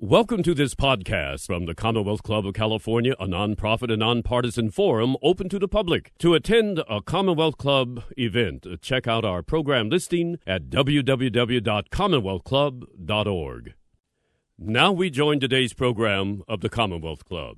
Welcome to this podcast from the Commonwealth Club of California, a nonprofit and nonpartisan forum open to the public. To attend a Commonwealth Club event, check out our program listing at www.commonwealthclub.org. Now we join today's program of the Commonwealth Club.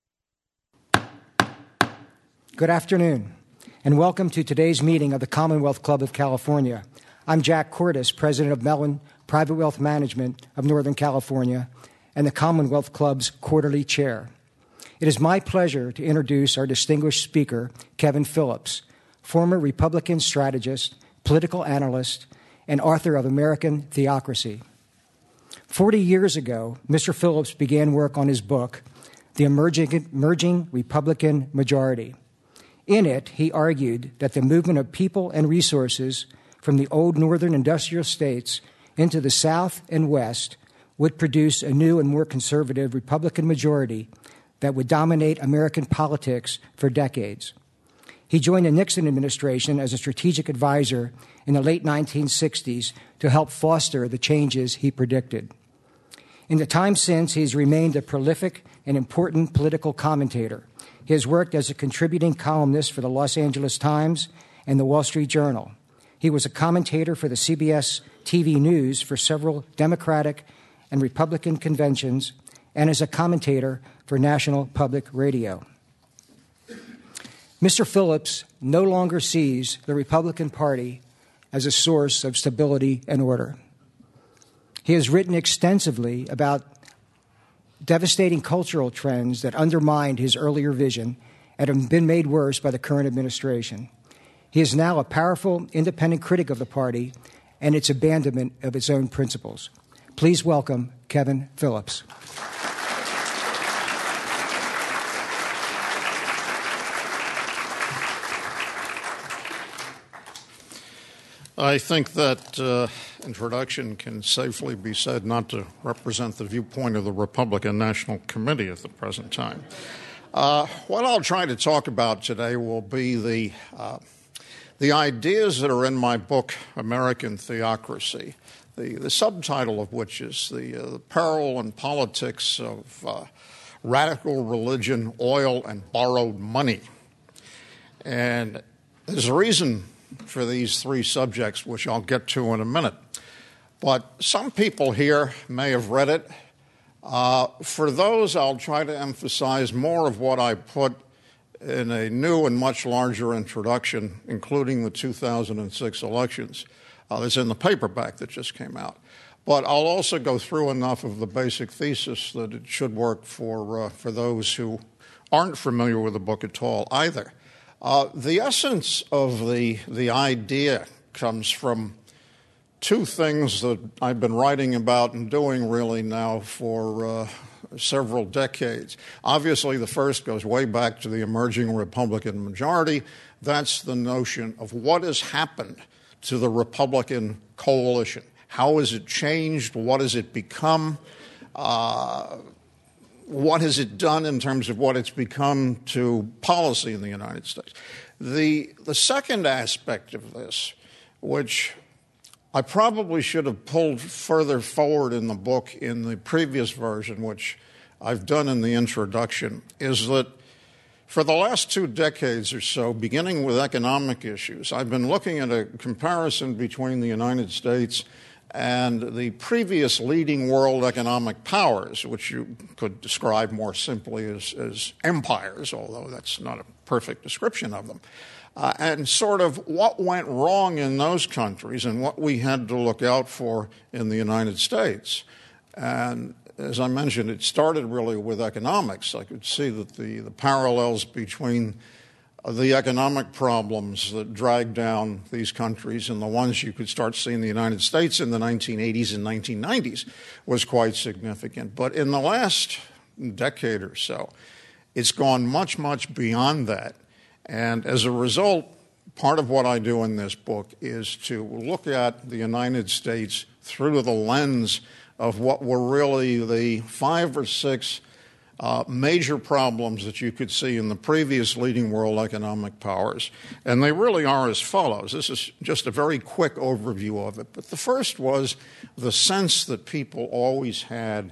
Good afternoon, and welcome to today's meeting of the Commonwealth Club of California. I'm Jack Cordes, president of Mellon Private Wealth Management of Northern California, and the Commonwealth Club's quarterly chair. It is my pleasure to introduce our distinguished speaker, Kevin Phillips, former Republican strategist, political analyst, and author of American Theocracy. 40 years ago, Mr. Phillips began work on his book, The Emerging Republican Majority. In it, he argued that the movement of people and resources from the old northern industrial states into the South and West would produce a new and more conservative Republican majority that would dominate American politics for decades. He joined the Nixon administration as a strategic advisor in the late 1960s to help foster the changes he predicted. In the time since, he has remained a prolific and important political commentator. He has worked as a contributing columnist for the Los Angeles Times and the Wall Street Journal. He was a commentator for the CBS TV News for several Democratic and Republican conventions, and as a commentator for National Public Radio. Mr. Phillips no longer sees the Republican Party as a source of stability and order. He has written extensively about devastating cultural trends that undermined his earlier vision and have been made worse by the current administration. He is now a powerful, independent critic of the party and its abandonment of its own principles. Please welcome Kevin Phillips. I think that introduction can safely be said not to represent the viewpoint of the Republican National Committee at the present time. What I'll try to talk about today will be the ideas that are in my book, American Theocracy, the subtitle of which is the peril and politics of radical religion, oil, and borrowed money. And there's a reason for these three subjects, which I'll get to in a minute. But some people here may have read it. For those, I'll try to emphasize more of what I put in a new and much larger introduction, including the 2006 elections. That's in the paperback that just came out. But I'll also go through enough of the basic thesis that it should work for those who aren't familiar with the book at all either. The essence of the idea comes from two things that I've been writing about and doing really now for several decades. Obviously, the first goes way back to the emerging Republican majority. That's the notion of what has happened to the Republican coalition. How has it changed? What has it become? What has it done in terms of what it's become to policy in the United States? The second aspect of this, which I probably should have pulled further forward in the book in the previous version, which I've done in the introduction, is that for the last 2 decades or so, beginning with economic issues, I've been looking at a comparison between the United States and the previous leading world economic powers, which you could describe more simply as empires, although that's not a perfect description of them, and sort of what went wrong in those countries and what we had to look out for in the United States. And as I mentioned, it started really with economics. I could see that the parallels between the economic problems that dragged down these countries and the ones you could start seeing in the United States in the 1980s and 1990s was quite significant. But in the last decade or so, it's gone much, much beyond that. And as a result, part of what I do in this book is to look at the United States through the lens of what were really the 5 or 6 major problems that you could see in the previous leading world economic powers. And they really are as follows. This is just a very quick overview of it. But the first was the sense that people always had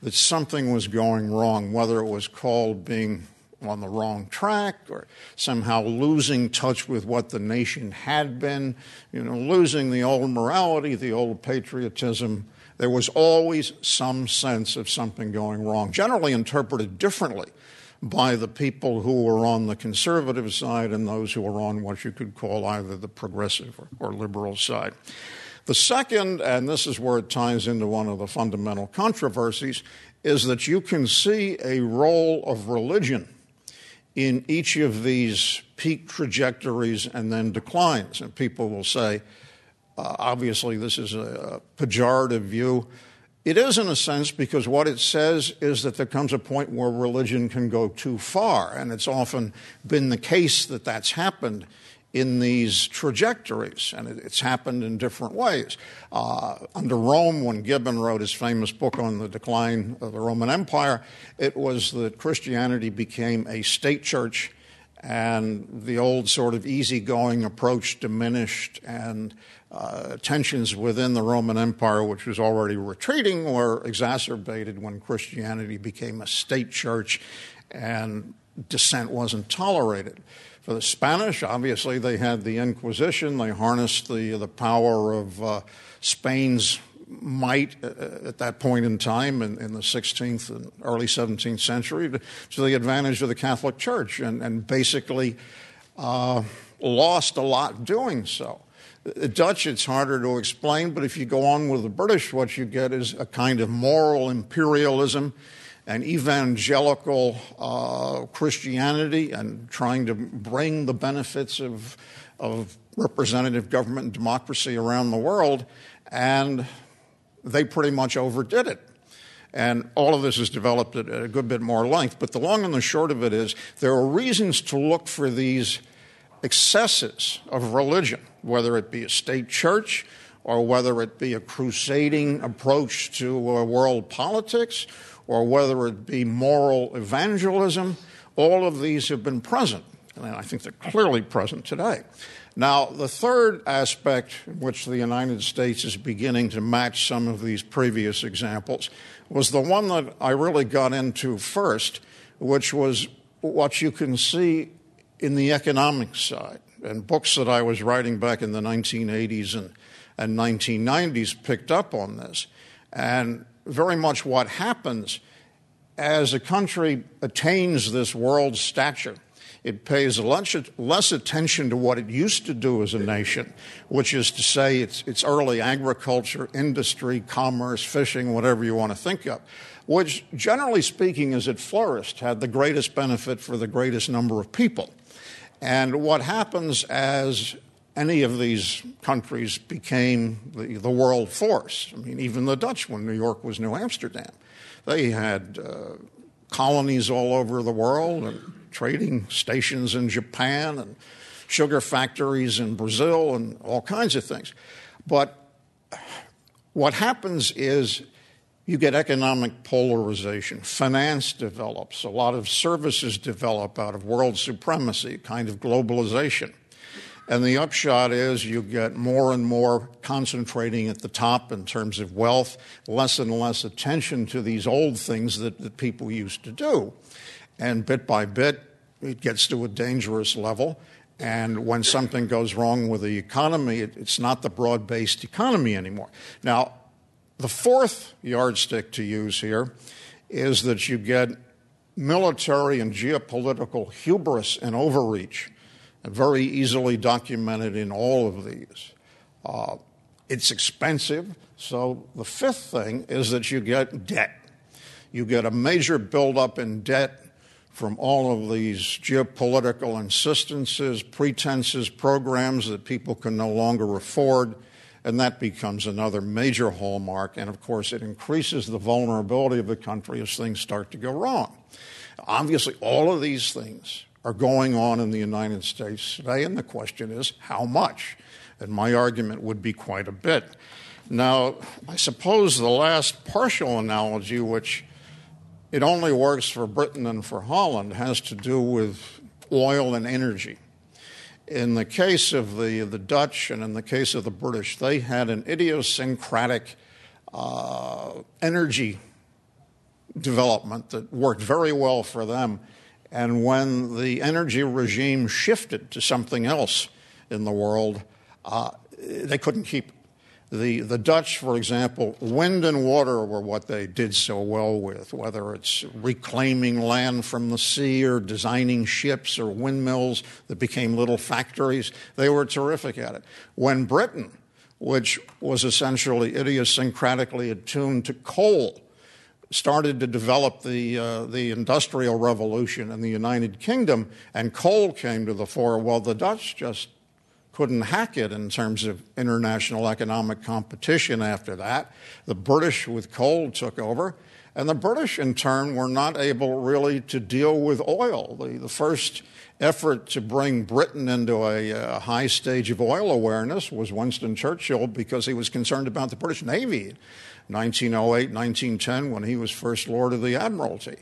that something was going wrong, whether it was called being on the wrong track or somehow losing touch with what the nation had been, losing the old morality, the old patriotism. There was always some sense of something going wrong, generally interpreted differently by the people who were on the conservative side and those who were on what you could call either the progressive or liberal side. The second, and this is where it ties into one of the fundamental controversies, is that you can see a role of religion in each of these peak trajectories and then declines. And people will say, obviously this is a pejorative view. It is in a sense, because what it says is that there comes a point where religion can go too far, and it's often been the case that that's happened in these trajectories, and it's happened in different ways. Under Rome, when Gibbon wrote his famous book on the decline of the Roman Empire, it was that Christianity became a state church, and the old sort of easygoing approach diminished, and tensions within the Roman Empire, which was already retreating, were exacerbated when Christianity became a state church and dissent wasn't tolerated. For the Spanish, obviously, they had the Inquisition. They harnessed the power of Spain's might at that point in time in the 16th and early 17th century to the advantage of the Catholic Church and basically lost a lot doing so. The Dutch, it's harder to explain, but if you go on with the British, what you get is a kind of moral imperialism and evangelical Christianity and trying to bring the benefits of representative government and democracy around the world, and they pretty much overdid it. And all of this is developed at a good bit more length, but the long and the short of it is there are reasons to look for these excesses of religion, whether it be a state church or whether it be a crusading approach to world politics or whether it be moral evangelism. All of these have been present, and I think they're clearly present today. Now, the third aspect in which the United States is beginning to match some of these previous examples was the one that I really got into first, which was what you can see in the economic side. And books that I was writing back in the 1980s and 1990s picked up on this. And very much what happens as a country attains this world stature, it pays less attention to what it used to do as a nation, which is to say its early agriculture, industry, commerce, fishing, whatever you want to think of, which, generally speaking, as it flourished, had the greatest benefit for the greatest number of people. And what happens as any of these countries became the world force? I mean, even the Dutch, when New York was New Amsterdam, they had colonies all over the world and trading stations in Japan and sugar factories in Brazil and all kinds of things. But what happens is you get economic polarization. Finance develops. A lot of services develop out of world supremacy, kind of globalization. And the upshot is you get more and more concentrating at the top in terms of wealth, less and less attention to these old things that people used to do. And bit by bit, it gets to a dangerous level. And when something goes wrong with the economy, it's not the broad-based economy anymore. Now, the fourth yardstick to use here is that you get military and geopolitical hubris and overreach, very easily documented in all of these. It's expensive, so the fifth thing is that you get debt. You get a major buildup in debt from all of these geopolitical insistences, pretenses, programs that people can no longer afford, and that becomes another major hallmark. And, of course, it increases the vulnerability of the country as things start to go wrong. Obviously, all of these things are going on in the United States today, and the question is how much? And my argument would be quite a bit. Now, I suppose the last partial analogy, which it only works for Britain and for Holland, has to do with oil and energy. In the case of the Dutch and in the case of the British, they had an idiosyncratic energy development that worked very well for them. And when the energy regime shifted to something else in the world, they couldn't keep it. The Dutch, for example, wind and water were what they did so well with, whether it's reclaiming land from the sea or designing ships or windmills that became little factories. They were terrific at it. When Britain, which was essentially idiosyncratically attuned to coal, started to develop the Industrial Revolution in the United Kingdom, and coal came to the fore, well, the Dutch just couldn't hack it in terms of international economic competition after that. The British with coal took over, and the British, in turn, were not able really to deal with oil. The first effort to bring Britain into a high stage of oil awareness was Winston Churchill, because he was concerned about the British Navy in 1908, 1910, when he was First Lord of the Admiralty.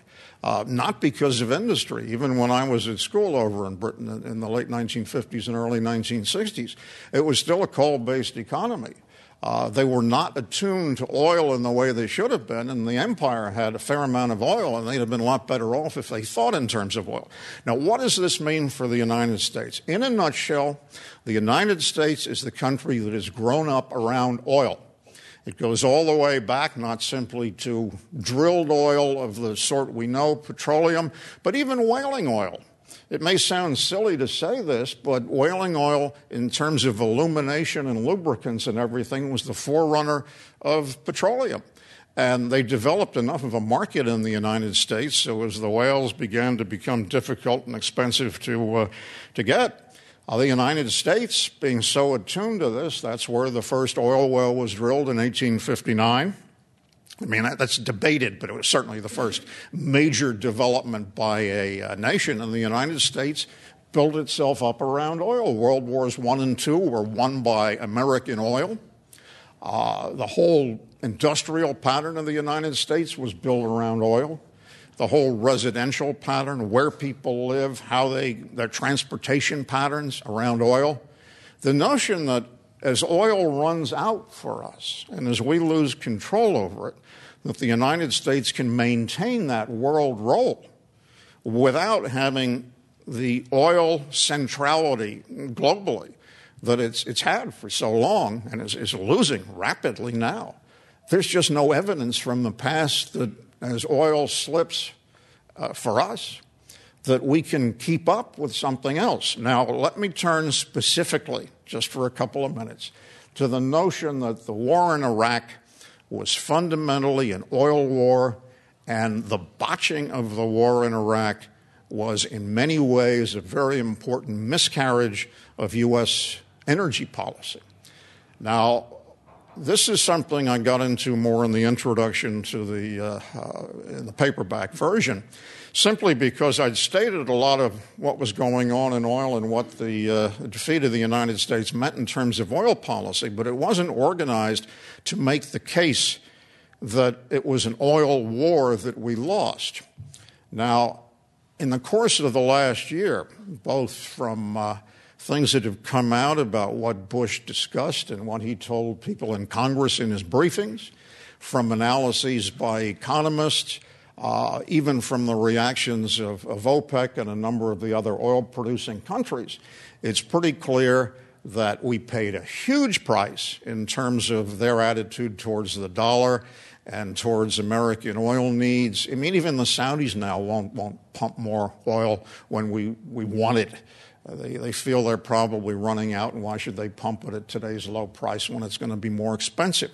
Not because of industry. Even when I was at school over in Britain in the late 1950s and early 1960s, it was still a coal-based economy. They were not attuned to oil in the way they should have been, and the empire had a fair amount of oil, and they'd have been a lot better off if they thought in terms of oil. Now, what does this mean for the United States? In a nutshell, the United States is the country that has grown up around oil. It goes all the way back, not simply to drilled oil of the sort we know, petroleum, but even whaling oil. It may sound silly to say this, but whaling oil, in terms of illumination and lubricants and everything, was the forerunner of petroleum. And they developed enough of a market in the United States, so as the whales began to become difficult and expensive to get, the United States, being so attuned to this, that's where the first oil well was drilled in 1859. I mean, that's debated, but it was certainly the first major development by a nation. And the United States built itself up around oil. World Wars I and II were won by American oil. The whole industrial pattern of the United States was built around oil. The whole residential pattern, where people live, how their transportation patterns around oil. The notion that as oil runs out for us and as we lose control over it, that the United States can maintain that world role without having the oil centrality globally that it's had for so long and is losing rapidly now. There's just no evidence from the past that as oil slips for us, that we can keep up with something else. Now, let me turn specifically, just for a couple of minutes, to the notion that the war in Iraq was fundamentally an oil war, and the botching of the war in Iraq was in many ways a very important miscarriage of U.S. energy policy. Now, this is something I got into more in the introduction to in the paperback version, simply because I'd stated a lot of what was going on in oil and what the defeat of the United States meant in terms of oil policy, but it wasn't organized to make the case that it was an oil war that we lost. Now, in the course of the last year, both from things that have come out about what Bush discussed and what he told people in Congress in his briefings, from analyses by economists, even from the reactions of OPEC and a number of the other oil-producing countries, it's pretty clear that we paid a huge price in terms of their attitude towards the dollar and towards American oil needs. I mean, even the Saudis now won't pump more oil when we want it. They feel they're probably running out, and why should they pump it at today's low price when it's going to be more expensive?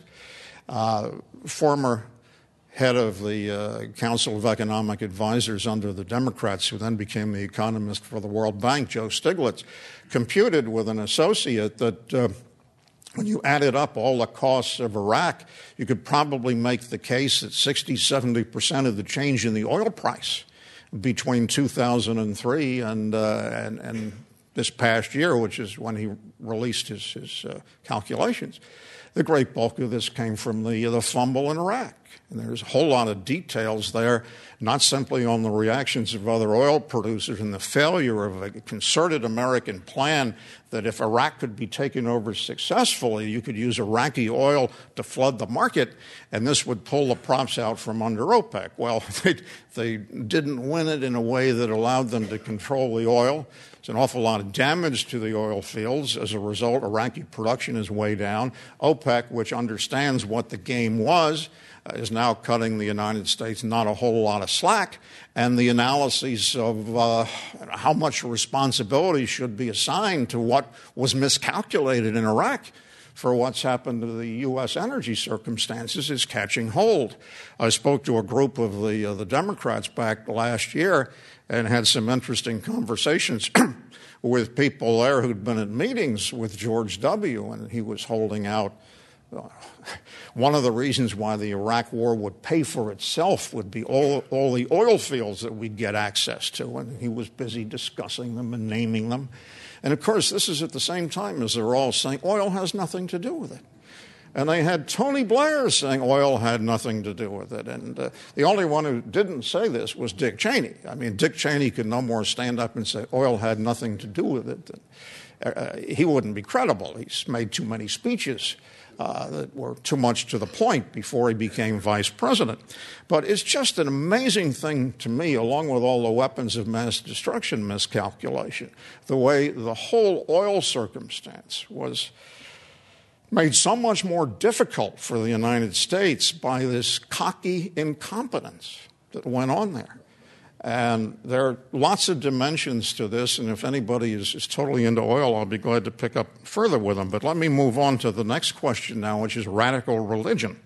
Former head of the Council of Economic Advisors under the Democrats, who then became the economist for the World Bank, Joe Stiglitz, computed with an associate that when you added up all the costs of Iraq, you could probably make the case that 60-70% of the change in the oil price between 2003 and this past year, which is when he released his calculations, the great bulk of this came from the fumble in Iraq. And there's a whole lot of details there, not simply on the reactions of other oil producers and the failure of a concerted American plan that if Iraq could be taken over successfully, you could use Iraqi oil to flood the market, and this would pull the props out from under OPEC. Well, they didn't win it in a way that allowed them to control the oil. It's an awful lot of damage to the oil fields. As a result, Iraqi production is way down. OPEC, which understands what the game was, is now cutting the United States not a whole lot of slack, and the analyses of how much responsibility should be assigned to what was miscalculated in Iraq for what's happened to the U.S. energy circumstances is catching hold. I spoke to a group of the Democrats back last year and had some interesting conversations with people there who'd been at meetings with George W., and he was holding out one of the reasons why the Iraq war would pay for itself would be all the oil fields that we'd get access to, and he was busy discussing them and naming them. And, of course, this is at the same time as they're all saying oil has nothing to do with it. And they had Tony Blair saying oil had nothing to do with it. And the only one who didn't say this was Dick Cheney. I mean, Dick Cheney could no more stand up and say oil had nothing to do with it than he wouldn't be credible. He's made too many speeches that were too much to the point before he became vice president. But it's just an amazing thing to me, along with all the weapons of mass destruction miscalculation, the way the whole oil circumstance was made so much more difficult for the United States by this cocky incompetence that went on there. And there are lots of dimensions to this, and if anybody is totally into oil, I'll be glad to pick up further with them. But let me move on to the next question now, which is radical religion.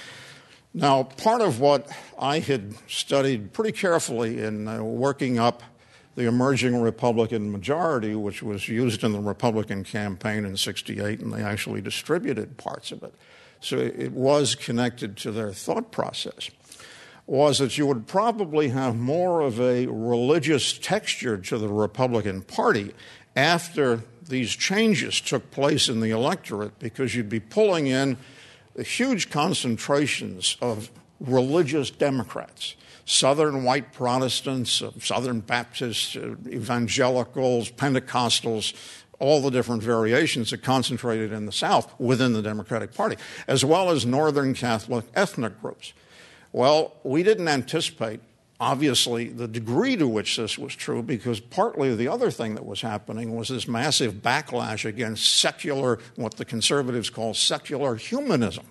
Now, part of what I had studied pretty carefully in working up the emerging Republican majority, which was used in the Republican campaign in '68, and they actually distributed parts of it, so it was connected to their thought process, was that you would probably have more of a religious texture to the Republican Party after these changes took place in the electorate, because you'd be pulling in huge concentrations of religious Democrats, Southern white Protestants, Southern Baptists, evangelicals, Pentecostals, all the different variations that concentrated in the South within the Democratic Party, as well as Northern Catholic ethnic groups. Well, we didn't anticipate, obviously, the degree to which this was true, because partly the other thing that was happening was this massive backlash against secular, what the conservatives call secular humanism.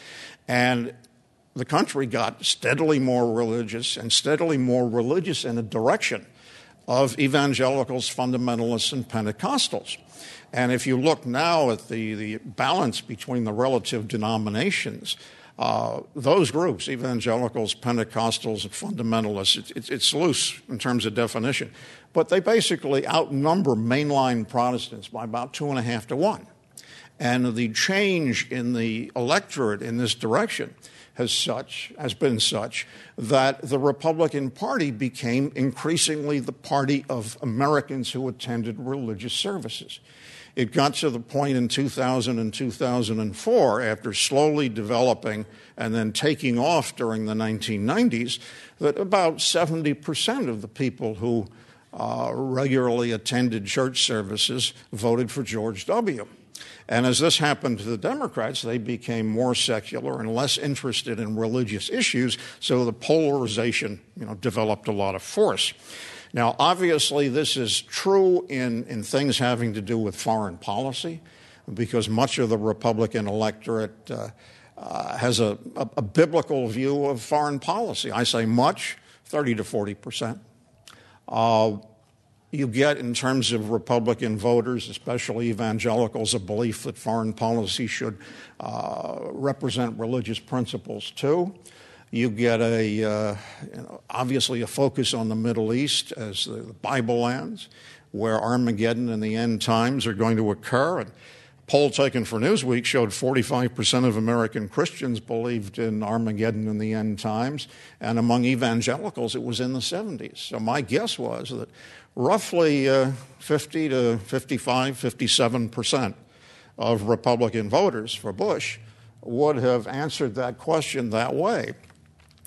And the country got steadily more religious and steadily more religious in the direction of evangelicals, fundamentalists, and Pentecostals. And if you look now at the balance between the relative denominations, those groups, evangelicals, Pentecostals, and fundamentalists, it's loose in terms of definition, but they basically outnumber mainline Protestants by about 2.5 to 1. And the change in the electorate in this direction has been such that the Republican Party became increasingly the party of Americans who attended religious services. It got to the point in 2000 and 2004, after slowly developing and then taking off during the 1990s, that about 70% of the people who regularly attended church services voted for George W. And as this happened to the Democrats, they became more secular and less interested in religious issues, so the polarization, developed a lot of force. Now, obviously, this is true in things having to do with foreign policy, because much of the Republican electorate has a biblical view of foreign policy. I say much, 30 to 40%. You get, in terms of Republican voters, especially evangelicals, a belief that foreign policy should represent religious principles too. You get obviously a focus on the Middle East as the Bible lands, where Armageddon and the end times are going to occur. And a poll taken for Newsweek showed 45% of American Christians believed in Armageddon and the end times, and among evangelicals it was in the 70s. So my guess was that roughly 50 to 55, 57% of Republican voters for Bush would have answered that question that way.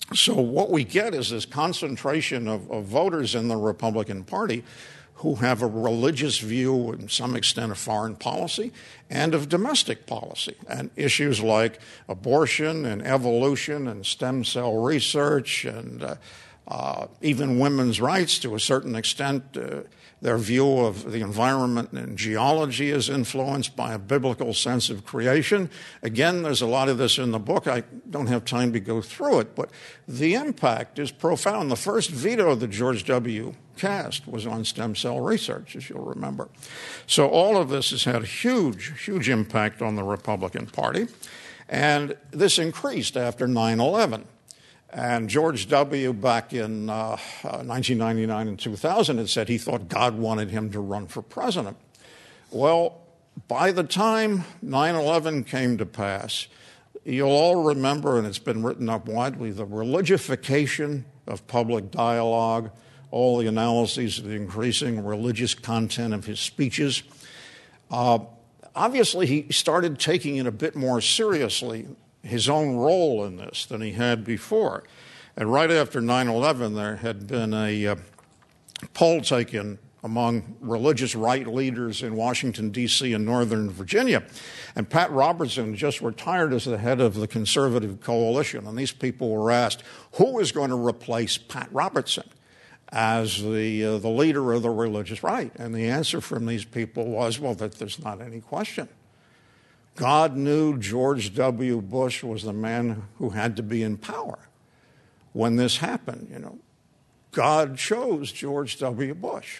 So what we get is this concentration of voters in the Republican Party who have a religious view, and some extent of foreign policy, and of domestic policy, and issues like abortion and evolution and stem cell research and even women's rights to a certain extent. Their view of the environment and geology is influenced by a biblical sense of creation. Again, there's a lot of this in the book. I don't have time to go through it, but the impact is profound. The first veto that George W. cast was on stem cell research, as you'll remember. So all of this has had a huge impact on the Republican Party, and this increased after 9/11. And George W., back in 1999 and 2000, had said he thought God wanted him to run for president. Well, by the time 9/11 came to pass, you'll all remember, and it's been written up widely, the religification of public dialogue, all the analyses of the increasing religious content of his speeches. Obviously, he started taking it a bit more seriously, his own role in this, than he had before. And right after 9/11, there had been a poll taken among religious right leaders in Washington, D.C. and Northern Virginia. And Pat Robertson just retired as the head of the conservative coalition. And these people were asked, who is going to replace Pat Robertson as the leader of the religious right? And the answer from these people was, well, that there's not any question. God knew George W. Bush was the man who had to be in power when this happened. You know, God chose George W. Bush.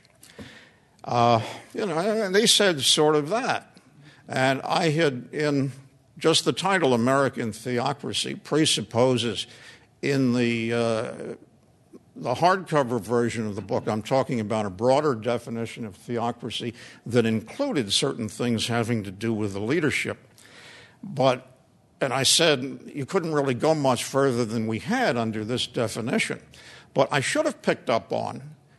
And they said sort of that. And I had, in just the title American Theocracy, presupposes in the hardcover version of the book, I'm talking about a broader definition of theocracy that included certain things having to do with the leadership. And I said you couldn't really go much further than we had under this definition. But I should have picked up on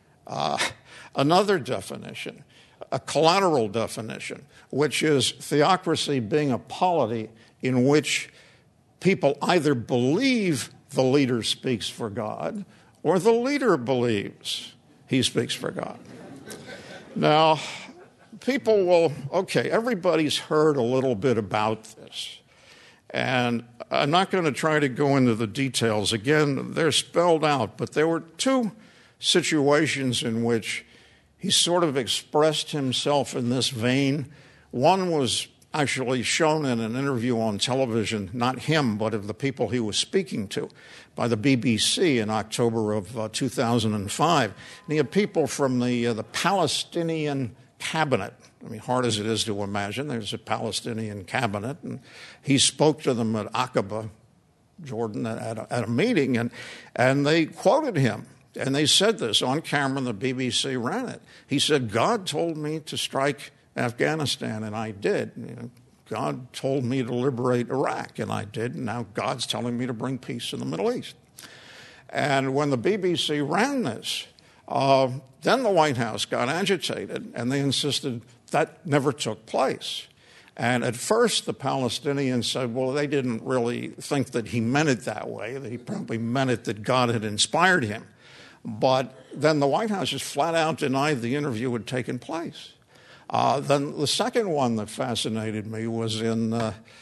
another definition, a collateral definition, which is theocracy being a polity in which people either believe the leader speaks for God or the leader believes he speaks for God. Now, people will, everybody's heard a little bit about this. And I'm not going to try to go into the details. Again, they're spelled out. But there were two situations in which he sort of expressed himself in this vein. One was actually shown in an interview on television, not him, but of the people he was speaking to, by the BBC in October of 2005. And he had people from the Palestinian cabinet. I mean, hard as it is to imagine, there's a Palestinian cabinet, and he spoke to them at Aqaba, Jordan, at a meeting, and they quoted him. And they said this on camera, and the BBC ran it. He said, God told me to strike Afghanistan, and I did. You know, God told me to liberate Iraq, and I did. And now God's telling me to bring peace in the Middle East. And when the BBC ran this, then the White House got agitated, and they insisted that never took place. And at first, the Palestinians said, well, they didn't really think that he meant it that way, that he probably meant it that God had inspired him. But then the White House just flat out denied the interview had taken place. Then the second one that fascinated me was in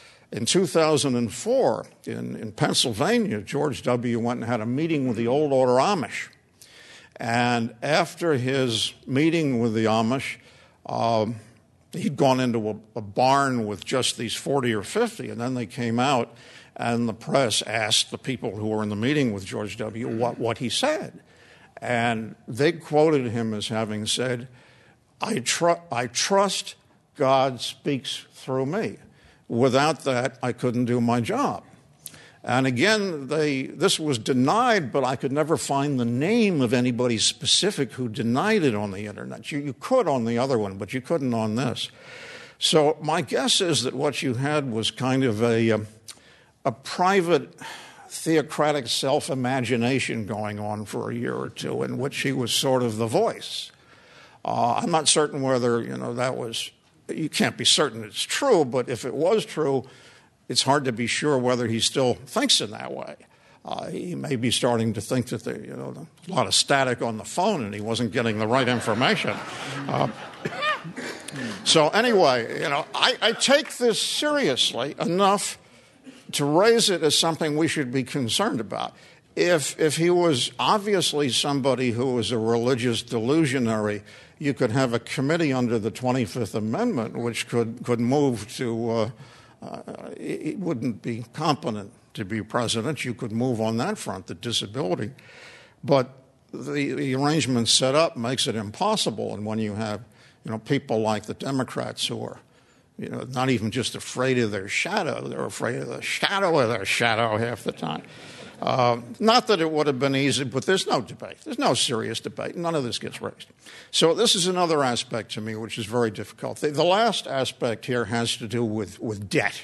2004 in Pennsylvania. George W. went and had a meeting with the Old Order Amish. And after his meeting with the Amish, he'd gone into a barn with just these 40 or 50, and then they came out, and the press asked the people who were in the meeting with George W. what he said. And they quoted him as having said, I trust God speaks through me. Without that, I couldn't do my job. And again, this was denied, but I could never find the name of anybody specific who denied it on the internet. You could on the other one, but you couldn't on this. So my guess is that what you had was kind of a private theocratic self-imagination going on for a year or two in which he was sort of the voice. I'm not certain whether, that was, you can't be certain it's true, but if it was true, it's hard to be sure whether he still thinks in that way. He may be starting to think that there's a lot of static on the phone and he wasn't getting the right information. So anyway, I take this seriously enough to raise it as something we should be concerned about. If he was obviously somebody who was a religious delusionary, you could have a committee under the 25th Amendment which could move to it wouldn't be competent to be president. You could move on that front, the disability. But the arrangement set up makes it impossible. And when you have people like the Democrats who are not even just afraid of their shadow, they're afraid of the shadow of their shadow half the time. Not that it would have been easy, but there's no debate. There's no serious debate. None of this gets raised. So this is another aspect to me which is very difficult. The last aspect here has to do with debt.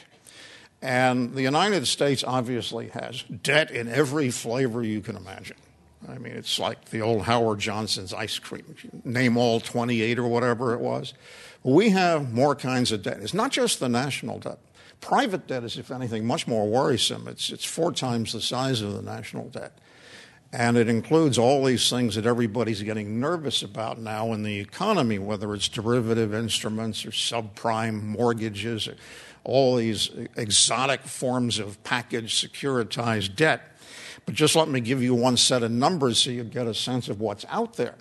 And the United States obviously has debt in every flavor you can imagine. I mean, it's like the old Howard Johnson's ice cream. Name all 28 or whatever it was. We have more kinds of debt. It's not just the national debt. Private debt is, if anything, much more worrisome. It's 4 times the size of the national debt. And it includes all these things that everybody's getting nervous about now in the economy, whether it's derivative instruments or subprime mortgages, or all these exotic forms of packaged securitized debt. But just let me give you one set of numbers so you get a sense of what's out there.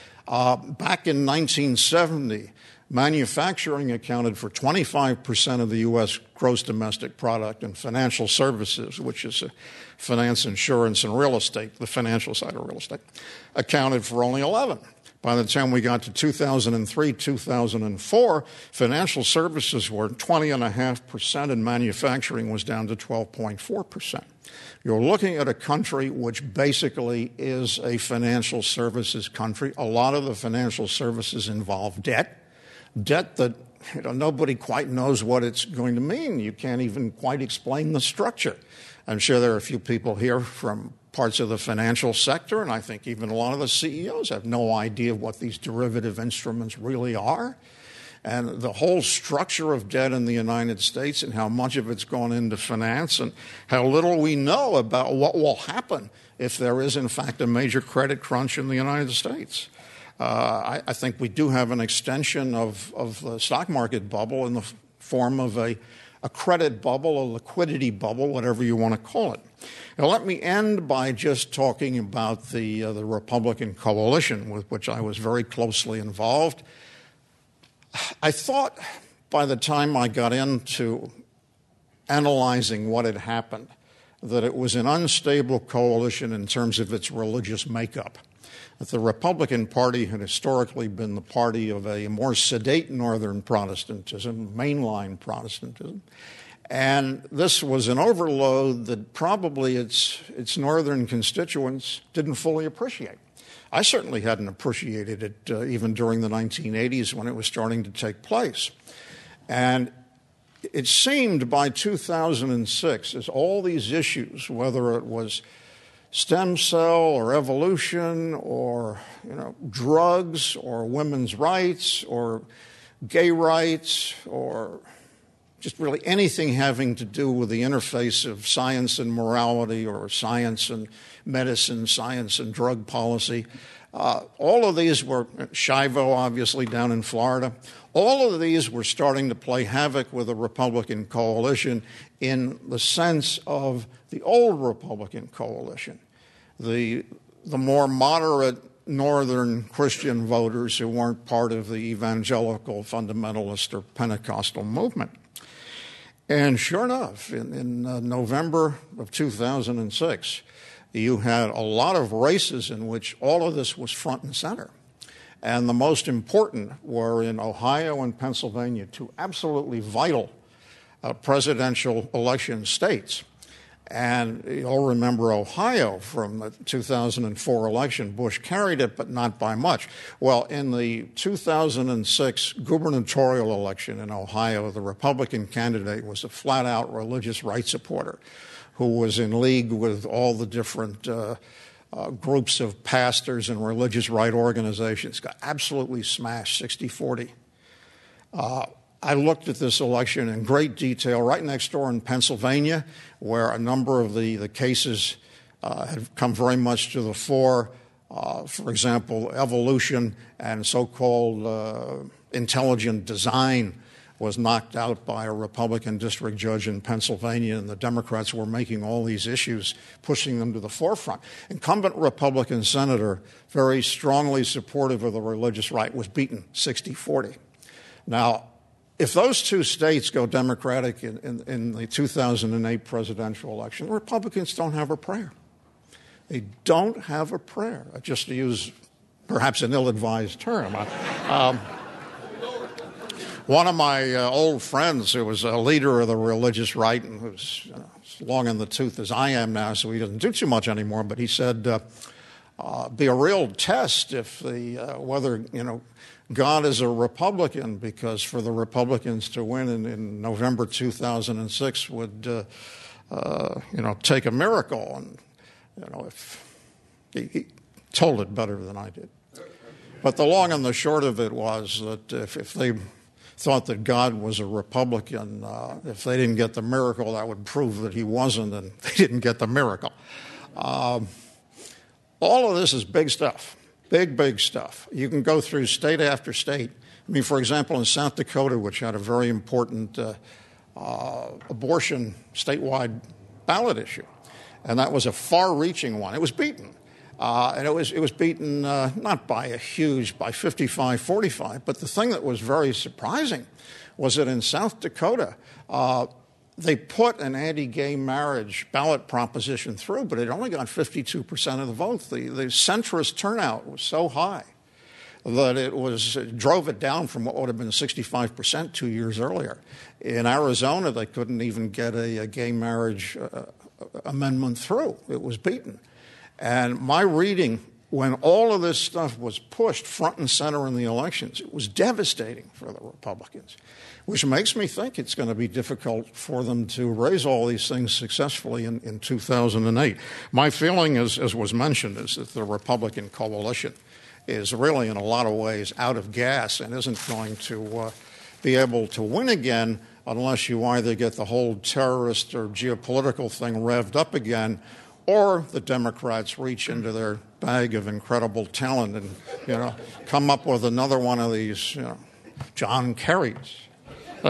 Back in 1970, manufacturing accounted for 25% of the U.S. gross domestic product, and financial services, which is finance, insurance, and real estate, the financial side of real estate, accounted for only 11%. By the time we got to 2003, 2004, financial services were 20.5% and manufacturing was down to 12.4%. You're looking at a country which basically is a financial services country. A lot of the financial services involve debt that nobody quite knows what it's going to mean. You can't even quite explain the structure. I'm sure there are a few people here from parts of the financial sector, and I think even a lot of the CEOs have no idea what these derivative instruments really are. And the whole structure of debt in the United States and how much of it's gone into finance and how little we know about what will happen if there is, in fact, a major credit crunch in the United States. I think we do have an extension of the stock market bubble in the form of a credit bubble, a liquidity bubble, whatever you want to call it. Now, let me end by just talking about the Republican coalition with which I was very closely involved. I thought by the time I got into analyzing what had happened that it was an unstable coalition in terms of its religious makeup. That the Republican Party had historically been the party of a more sedate Northern Protestantism, mainline Protestantism, and this was an overload that probably its Northern constituents didn't fully appreciate. I certainly hadn't appreciated it even during the 1980s when it was starting to take place. And it seemed by 2006, as all these issues, whether it was stem cell or evolution or drugs or women's rights or gay rights or just really anything having to do with the interface of science and morality or science and medicine, science and drug policy. All of these were, Shivo obviously down in Florida, all of these were starting to play havoc with the Republican coalition in the sense of the old Republican coalition, the more moderate Northern Christian voters who weren't part of the evangelical fundamentalist or Pentecostal movement. And sure enough, in November of 2006, you had a lot of races in which all of this was front and center. And the most important were in Ohio and Pennsylvania, two absolutely vital presidential election states. And you'll remember Ohio from the 2004 election. Bush carried it, but not by much. Well, in the 2006 gubernatorial election in Ohio, the Republican candidate was a flat-out religious rights supporter who was in league with all the different groups of pastors and religious right organizations. Got absolutely smashed, 60-40. I looked at this election in great detail right next door in Pennsylvania, where a number of the cases have come very much to the fore. For example, evolution and so-called intelligent design was knocked out by a Republican district judge in Pennsylvania, and the Democrats were making all these issues, pushing them to the forefront. Incumbent Republican senator, very strongly supportive of the religious right, was beaten 60-40. Now, if those two states go Democratic in the 2008 presidential election, the Republicans don't have a prayer. They don't have a prayer, just to use perhaps an ill-advised term. One of my old friends, who was a leader of the religious right and who's as long in the tooth as I am now, so he doesn't do too much anymore, but he said, be a real test if whether God is a Republican, because for the Republicans to win in November 2006 would take a miracle. And if he told it better than I did. But the long and the short of it was that if they thought that God was a Republican, if they didn't get the miracle, that would prove that he wasn't, and they didn't get the miracle. All of this is big stuff, big stuff. You can go through state after state. I mean, for example, in South Dakota, which had a very important abortion statewide ballot issue, and that was a far-reaching one. It was beaten. And it was beaten not by a huge, by 55-45, but the thing that was very surprising was that in South Dakota, they put an anti-gay marriage ballot proposition through, but it only got 52% of the vote. The centrist turnout was so high that it drove it down from what would have been 65% 2 years earlier. In Arizona, they couldn't even get a gay marriage amendment through. It was beaten. And my reading, when all of this stuff was pushed front and center in the elections, it was devastating for the Republicans, which makes me think it's going to be difficult for them to raise all these things successfully in 2008. My feeling, as was mentioned, is that the Republican coalition is really in a lot of ways out of gas and isn't going to be able to win again unless you either get the whole terrorist or geopolitical thing revved up again, or the Democrats reach into their bag of incredible talent and, come up with another one of these, John Kerrys. I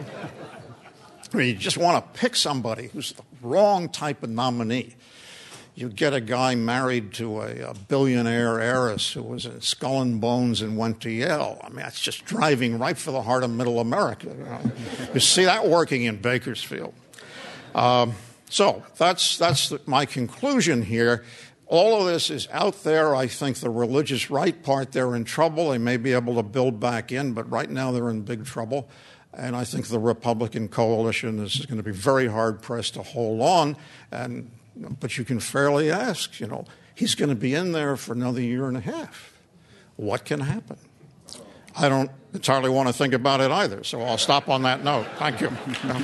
mean, you just want to pick somebody who's the wrong type of nominee. You get a guy married to a billionaire heiress who was in Skull and Bones and went to Yale. I mean, that's just driving right for the heart of middle America. You see that working in Bakersfield. So that's my conclusion here. All of this is out there. I think the religious right part, they're in trouble. They may be able to build back in, but right now they're in big trouble. And I think the Republican coalition is going to be very hard-pressed to hold on. But you can fairly ask, he's going to be in there for another year and a half. What can happen? I don't entirely want to think about it either, so I'll stop on that note. Thank you.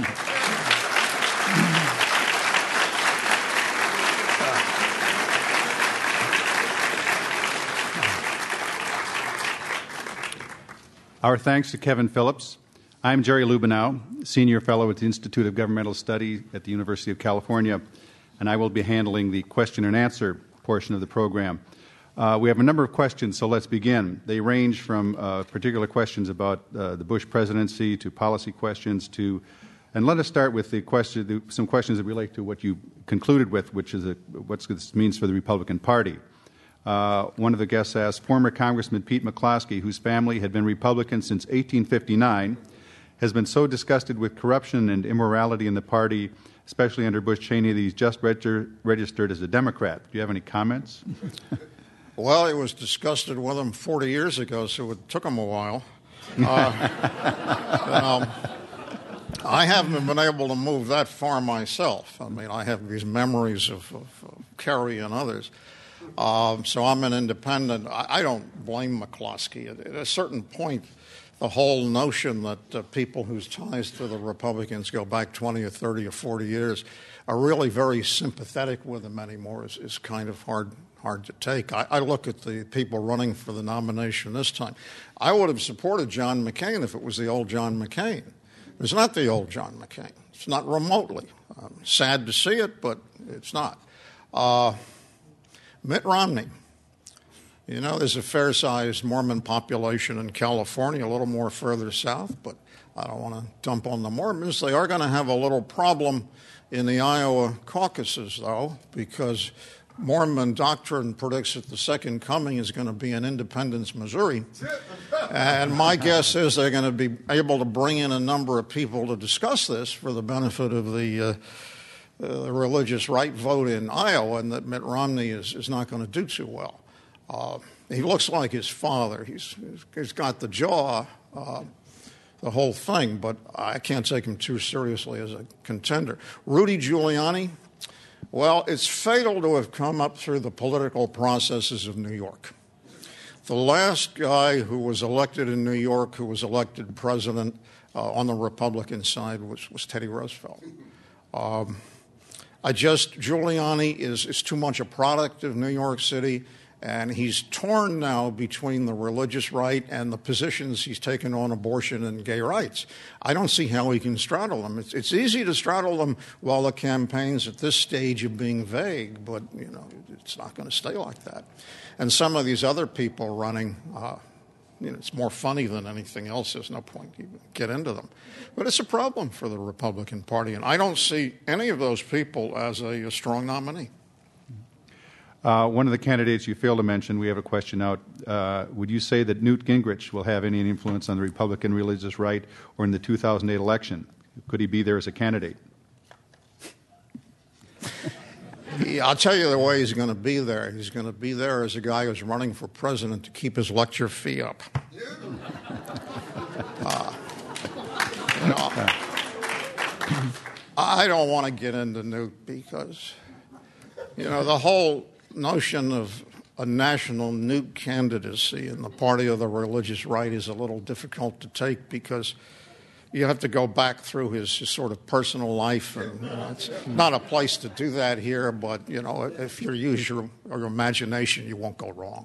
Our thanks to Kevin Phillips. I'm Jerry Lubenow, Senior Fellow at the Institute of Governmental Study at the University of California, and I will be handling the question and answer portion of the program. We have a number of questions, so let's begin. They range from particular questions about the Bush presidency to policy questions and let us start with some questions that relate to what you concluded with, which is what this means for the Republican Party. One of the guests asked, former Congressman Pete McCloskey, whose family had been Republican since 1859, has been so disgusted with corruption and immorality in the party, especially under Bush Cheney, that he's just registered as a Democrat. Do you have any comments? Well, he was disgusted with him 40 years ago, so it took him a while. I haven't been able to move that far myself. I mean, I have these memories of Kerry and others. So I'm an independent. I don't blame McCloskey. At a certain point, the whole notion that people whose ties to the Republicans go back 20 or 30 or 40 years are really very sympathetic with him anymore is kind of hard to take. I look at the people running for the nomination this time. I would have supported John McCain if it was the old John McCain. It's not the old John McCain. It's not remotely. Sad to see it, but it's not. Mitt Romney. You know, there's a fair-sized Mormon population in California, a little more further south, but I don't want to dump on the Mormons. They are going to have a little problem in the Iowa caucuses, though, because Mormon doctrine predicts that the second coming is going to be in Independence, Missouri. And my guess is they're going to be able to bring in a number of people to discuss this for the benefit of the religious right vote in Iowa, and that Mitt Romney is not going to do too well. He looks like his father. He's got the jaw, the whole thing, but I can't take him too seriously as a contender. Rudy Giuliani, well, it's fatal to have come up through the political processes of New York. The last guy who was elected in New York, who was elected president on the Republican side, was Teddy Roosevelt. Giuliani is too much a product of New York City, and he's torn now between the religious right and the positions he's taken on abortion and gay rights. I don't see how he can straddle them. It's easy to straddle them while the campaign's at this stage of being vague, but you know it's not going to stay like that. And some of these other people running, it's more funny than anything else. There's no point even get into them. But it's a problem for the Republican Party, and I don't see any of those people as a strong nominee. One of the candidates you failed to mention, we have a question out. Would you say that Newt Gingrich will have any influence on the Republican religious right or in the 2008 election? Could he be there as a candidate? I'll tell you the way he's going to be there. He's going to be there as a guy who's running for president to keep his lecture fee up. I don't want to get into Newt because, the whole notion of a national Newt candidacy in the party of the religious right is a little difficult to take because you have to go back through his sort of personal life, and it's not a place to do that here. But if you use your imagination, you won't go wrong.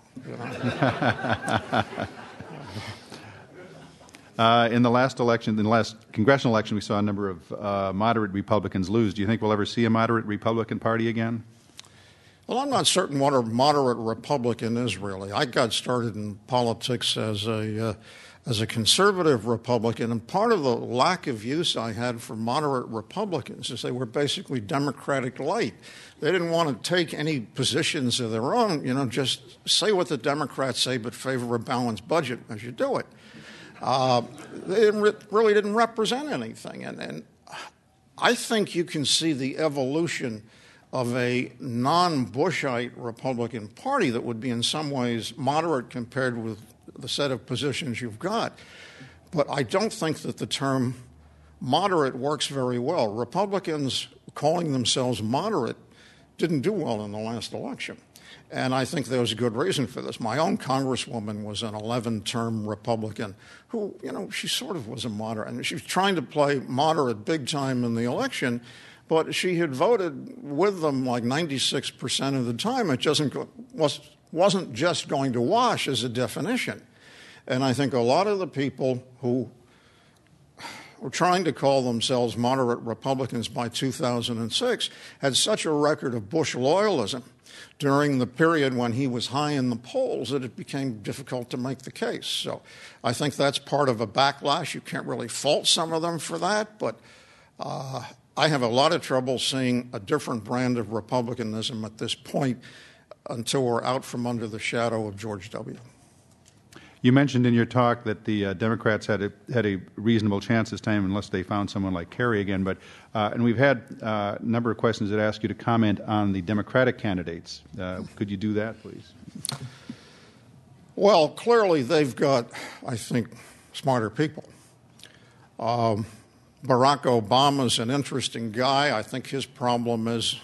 In the last congressional election, we saw a number of moderate Republicans lose. Do you think we'll ever see a moderate Republican Party again? Well, I'm not certain what a moderate Republican is really. I got started in politics as a conservative Republican, and part of the lack of use I had for moderate Republicans is they were basically Democratic light. They didn't want to take any positions of their own, just say what the Democrats say but favor a balanced budget as you do it. They really didn't represent anything, and I think you can see the evolution of a non-Bushite Republican Party that would be in some ways moderate compared with the set of positions you've got. But I don't think that the term moderate works very well. Republicans calling themselves moderate didn't do well in the last election. And I think there was a good reason for this. My own congresswoman was an 11-term Republican who, she sort of was a moderate. And she was trying to play moderate big time in the election, but she had voted with them like 96% of the time. It wasn't just going to wash as a definition. And I think a lot of the people who were trying to call themselves moderate Republicans by 2006 had such a record of Bush loyalism during the period when he was high in the polls that it became difficult to make the case. So I think that's part of a backlash. You can't really fault some of them for that, but I have a lot of trouble seeing a different brand of Republicanism at this point until we're out from under the shadow of George W. You mentioned in your talk that the Democrats had a reasonable chance this time unless they found someone like Kerry again. But and we've had a number of questions that ask you to comment on the Democratic candidates. Could you do that, please? Well, clearly they've got, I think, smarter people. Barack Obama's an interesting guy. I think his problem is,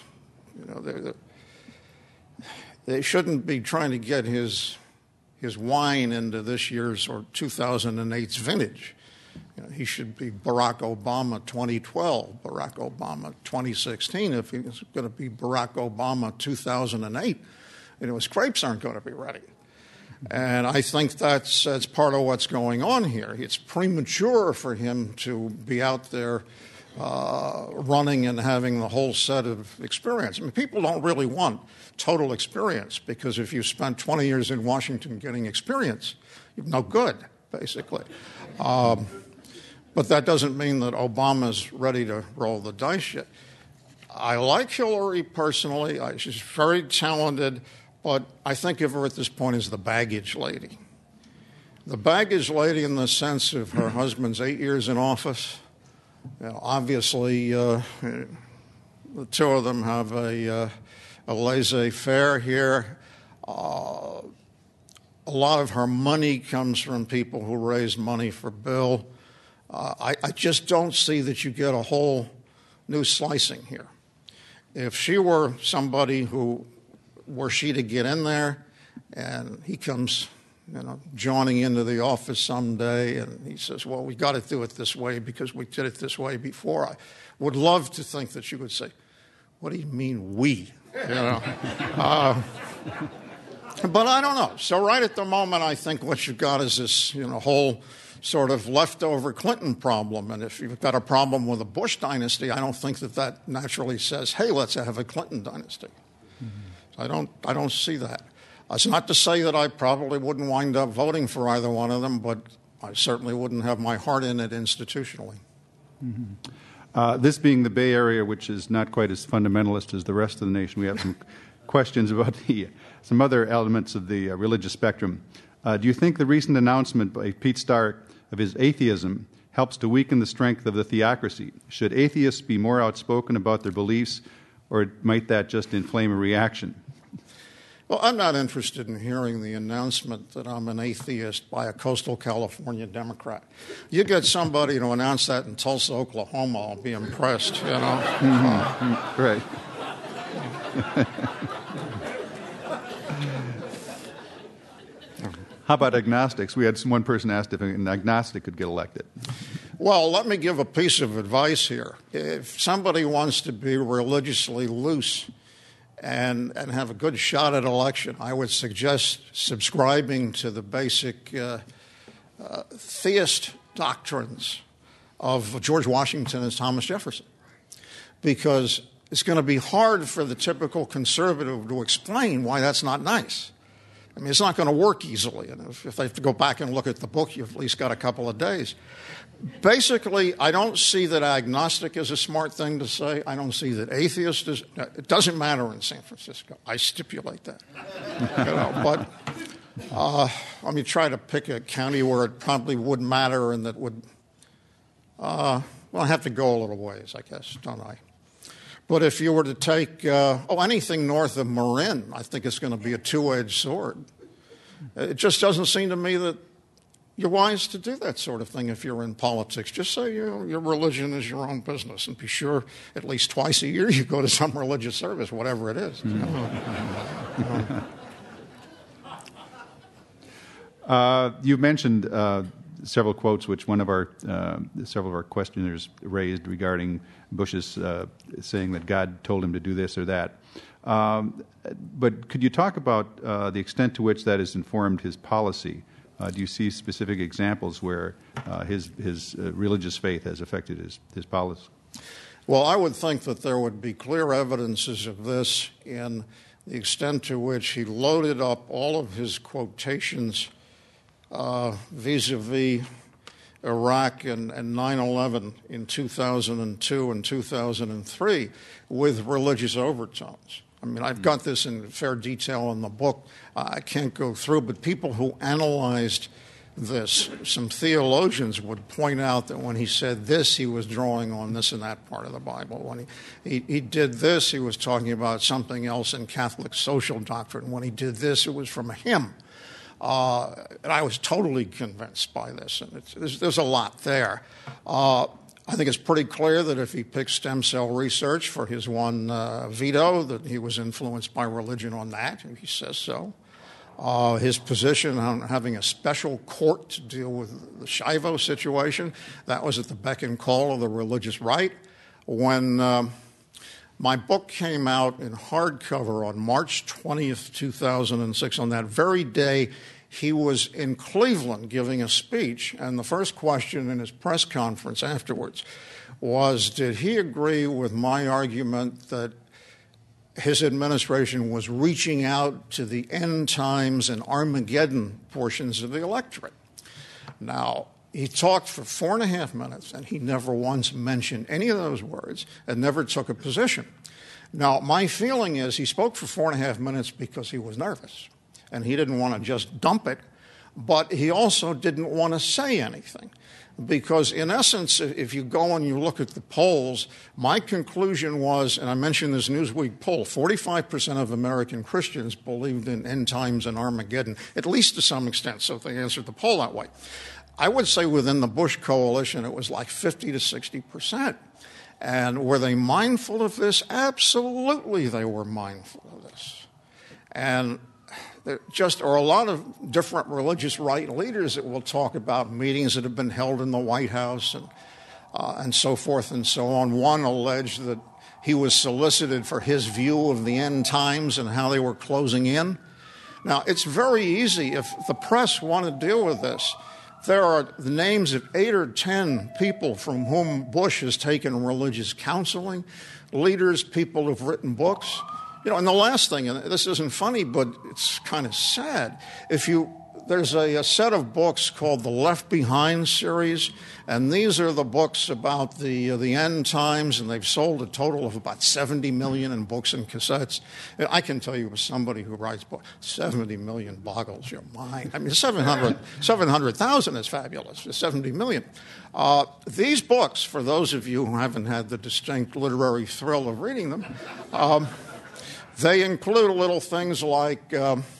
they shouldn't be trying to get his wine into this year's or 2008's vintage. He should be Barack Obama 2012, Barack Obama 2016. If he's going to be Barack Obama 2008, his grapes aren't going to be ready. And I think that's part of what's going on here. It's premature for him to be out there running and having the whole set of experience. I mean, people don't really want total experience, because if you spent 20 years in Washington getting experience, you're no good, basically. But that doesn't mean that Obama's ready to roll the dice yet. I like Hillary personally. She's very talented, but I think of her at this point as the baggage lady. The baggage lady in the sense of her husband's 8 years in office. You know, obviously, the two of them have a laissez-faire here. A lot of her money comes from people who raise money for Bill. I just don't see that you get a whole new slicing here. If she were somebody who, were she to get in there and he comes, jawing into the office someday and he says, well, we got to do it this way because we did it this way before, I would love to think that she would say, what do you mean we? But I don't know. So right at the moment, I think what you've got is this, whole sort of leftover Clinton problem. And if you've got a problem with the Bush dynasty, I don't think that naturally says, hey, let's have a Clinton dynasty. Mm-hmm. So I don't see that. It's not to say that I probably wouldn't wind up voting for either one of them, but I certainly wouldn't have my heart in it institutionally. Mm-hmm. This being the Bay Area, which is not quite as fundamentalist as the rest of the nation, we have some questions about some other elements of the religious spectrum. Do you think the recent announcement by Pete Stark of his atheism helps to weaken the strength of the theocracy? Should atheists be more outspoken about their beliefs, or might that just inflame a reaction? Well, I'm not interested in hearing the announcement that I'm an atheist by a coastal California Democrat. You get somebody to announce that in Tulsa, Oklahoma, I'll be impressed, Mm-hmm. Right. How about agnostics? We had one person asked if an agnostic could get elected. Well, let me give a piece of advice here. If somebody wants to be religiously loose and have a good shot at election, I would suggest subscribing to the basic theist doctrines of George Washington and Thomas Jefferson, because it's going to be hard for the typical conservative to explain why that's not nice. I mean, it's not going to work easily. And if they have to go back and look at the book, you've at least got a couple of days. Basically, I don't see that agnostic is a smart thing to say. I don't see that atheist is. It doesn't matter in San Francisco. I stipulate that. But let me try to pick a county where it probably would matter and that would. I have to go a little ways, I guess, don't I? But if you were to take anything north of Marin, I think it's going to be a two-edged sword. It just doesn't seem to me that you're wise to do that sort of thing if you're in politics. Just say your religion is your own business, and be sure at least twice a year you go to some religious service, whatever it is. You mentioned several quotes which several of our questioners raised regarding Bush's saying that God told him to do this or that. But could you talk about the extent to which that has informed his policy? Do you see specific examples where his religious faith has affected his policy? Well, I would think that there would be clear evidences of this in the extent to which he loaded up all of his quotations vis-a-vis Iraq and 9/11 in 2002 and 2003 with religious overtones. I mean, I've got this in fair detail in the book. I can't go through, but people who analyzed this, some theologians would point out that when he said this, he was drawing on this and that part of the Bible. When he did this, he was talking about something else in Catholic social doctrine. When he did this, it was from a hymn. And I was totally convinced by this, and there's a lot there. I think it's pretty clear that if he picked stem cell research for his one veto, that he was influenced by religion on that, and he says so. His position on having a special court to deal with the Shivo situation, that was at the beck and call of the religious right. When my book came out in hardcover on March 20th, 2006, on that very day he was in Cleveland giving a speech, and the first question in his press conference afterwards was, did he agree with my argument that his administration was reaching out to the end times and Armageddon portions of the electorate? Now, he talked for 4.5 minutes, and he never once mentioned any of those words and never took a position. Now, my feeling is he spoke for 4.5 minutes because he was nervous, and he didn't want to just dump it, but he also didn't want to say anything. Because, in essence, if you go and you look at the polls, my conclusion was, and I mentioned this Newsweek poll, 45% of American Christians believed in end times and Armageddon, at least to some extent, so they answered the poll that way. I would say within the Bush coalition, it was like 50 to 60%. And were they mindful of this? Absolutely they were mindful of this. And there just are a lot of different religious right leaders that will talk about meetings that have been held in the White House and so forth and so on. One alleged that he was solicited for his view of the end times and how they were closing in. Now, it's very easy if the press want to deal with this. There are the names of 8 or 10 people from whom Bush has taken religious counseling, leaders, people who've written books. You know, and the last thing, and this isn't funny, but it's kind of sad. There's a set of books called the Left Behind series, and these are the books about the end times, and they've sold a total of about 70 million in books and cassettes. And I can tell you, as somebody who writes books, 70 million boggles your mind. I mean, 700,000 is fabulous. 70 million. These books, for those of you who haven't had the distinct literary thrill of reading them, they include little things like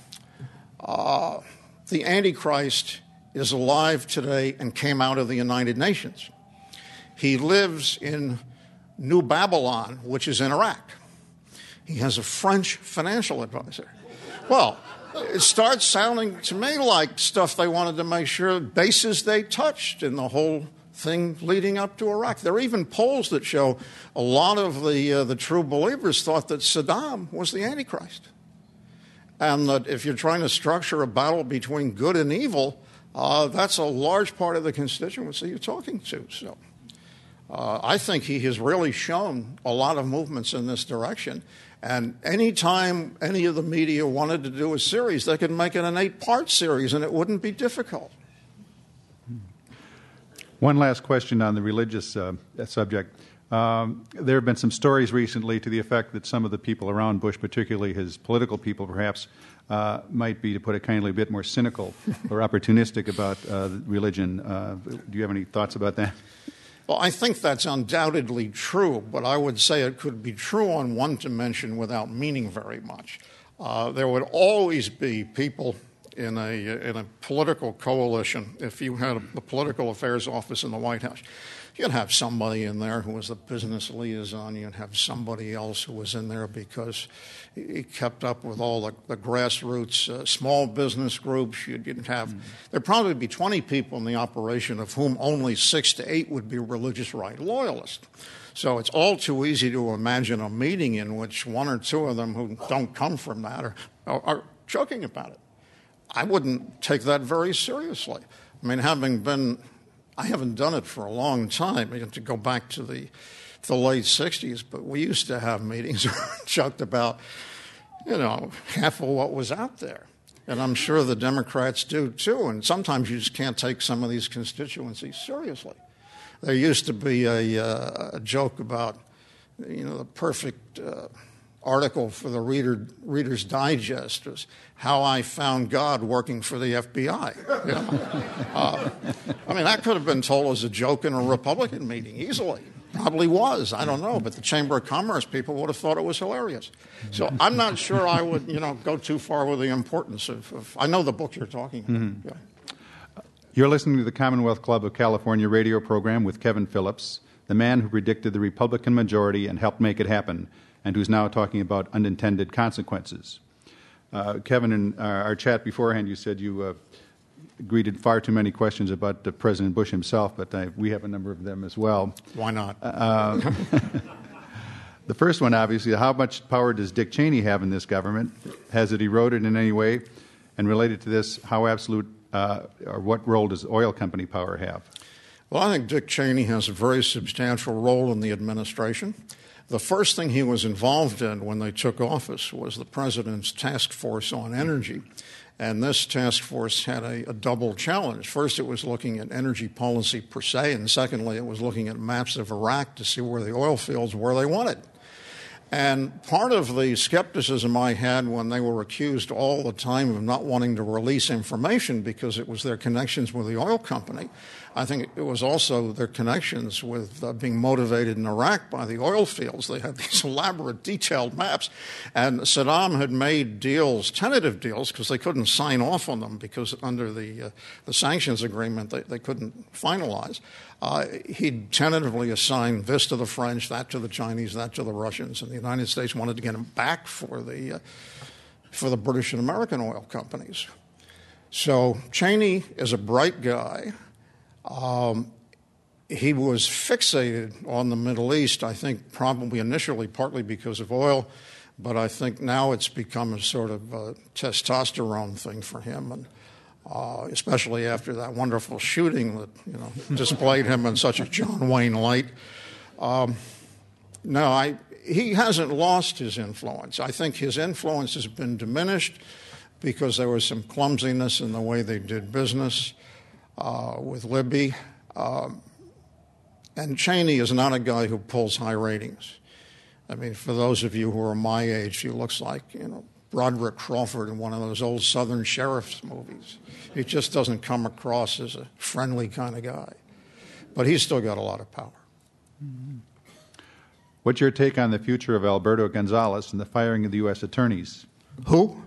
the Antichrist is alive today and came out of the United Nations. He lives in New Babylon, which is in Iraq. He has a French financial advisor. Well, it starts sounding to me like stuff they wanted to make sure, bases they touched in the whole thing leading up to Iraq. There are even polls that show a lot of the true believers thought that Saddam was the Antichrist. And that if you're trying to structure a battle between good and evil, that's a large part of the constituency you're talking to. So I think he has really shown a lot of movements in this direction. And any time any of the media wanted to do a series, they could make it an 8-part series, and it wouldn't be difficult. One last question on the religious subject. There have been some stories recently to the effect that some of the people around Bush, particularly his political people perhaps, might be, to put it kindly, a bit more cynical or opportunistic about religion. Do you have any thoughts about that? Well, I think that's undoubtedly true, but I would say it could be true on one dimension without meaning very much. There would always be people in a political coalition. If you had a political affairs office in the White House, you'd have somebody in there who was a business liaison. You'd have somebody else who was in there because he kept up with all the grassroots small business groups. There'd probably be 20 people in the operation, of whom only 6 to 8 would be religious right loyalists. So it's all too easy to imagine a meeting in which 1 or 2 of them who don't come from that are joking about it. I wouldn't take that very seriously. I mean, I haven't done it for a long time. You have to go back to the late 60s, but we used to have meetings where we joked about, half of what was out there. And I'm sure the Democrats do too, and sometimes you just can't take some of these constituencies seriously. There used to be a joke about, the perfect article for the Reader's Digest was how I found God working for the FBI. That could have been told as a joke in a Republican meeting easily. Probably was. I don't know. But the Chamber of Commerce people would have thought it was hilarious. So I'm not sure I would, go too far with the importance of I know the book you're talking about. Mm-hmm. Yeah. You're listening to the Commonwealth Club of California radio program with Kevin Phillips, the man who predicted the Republican majority and helped make it happen, and who's now talking about unintended consequences. Kevin, in our chat beforehand, you said you greeted far too many questions about President Bush himself, but we have a number of them as well. Why not? The first one, obviously, how much power does Dick Cheney have in this government? Has it eroded in any way? And related to this, how absolute or what role does oil company power have? Well, I think Dick Cheney has a very substantial role in the administration. The first thing he was involved in when they took office was the president's task force on energy. And this task force had a double challenge. First, it was looking at energy policy per se, and secondly, it was looking at maps of Iraq to see where the oil fields were they wanted. And part of the skepticism I had when they were accused all the time of not wanting to release information because it was their connections with the oil company, I think it was also their connections with being motivated in Iraq by the oil fields. They had these elaborate, detailed maps. And Saddam had made deals, tentative deals, because they couldn't sign off on them because under the sanctions agreement they couldn't finalize. He'd tentatively assigned this to the French, that to the Chinese, that to the Russians, and the United States wanted to get him back for the British and American oil companies. So Cheney is a bright guy. He was fixated on the Middle East, I think probably initially partly because of oil, but I think now it's become a sort of a testosterone thing for him, and especially after that wonderful shooting that displayed him in such a John Wayne light. He hasn't lost his influence. I think his influence has been diminished because there was some clumsiness in the way they did business with Libby. And Cheney is not a guy who pulls high ratings. I mean, for those of you who are my age, he looks like, Broderick Crawford in one of those old Southern Sheriff's movies. He just doesn't come across as a friendly kind of guy. But he's still got a lot of power. Mm-hmm. What's your take on the future of Alberto Gonzales and the firing of the U.S. attorneys? Who?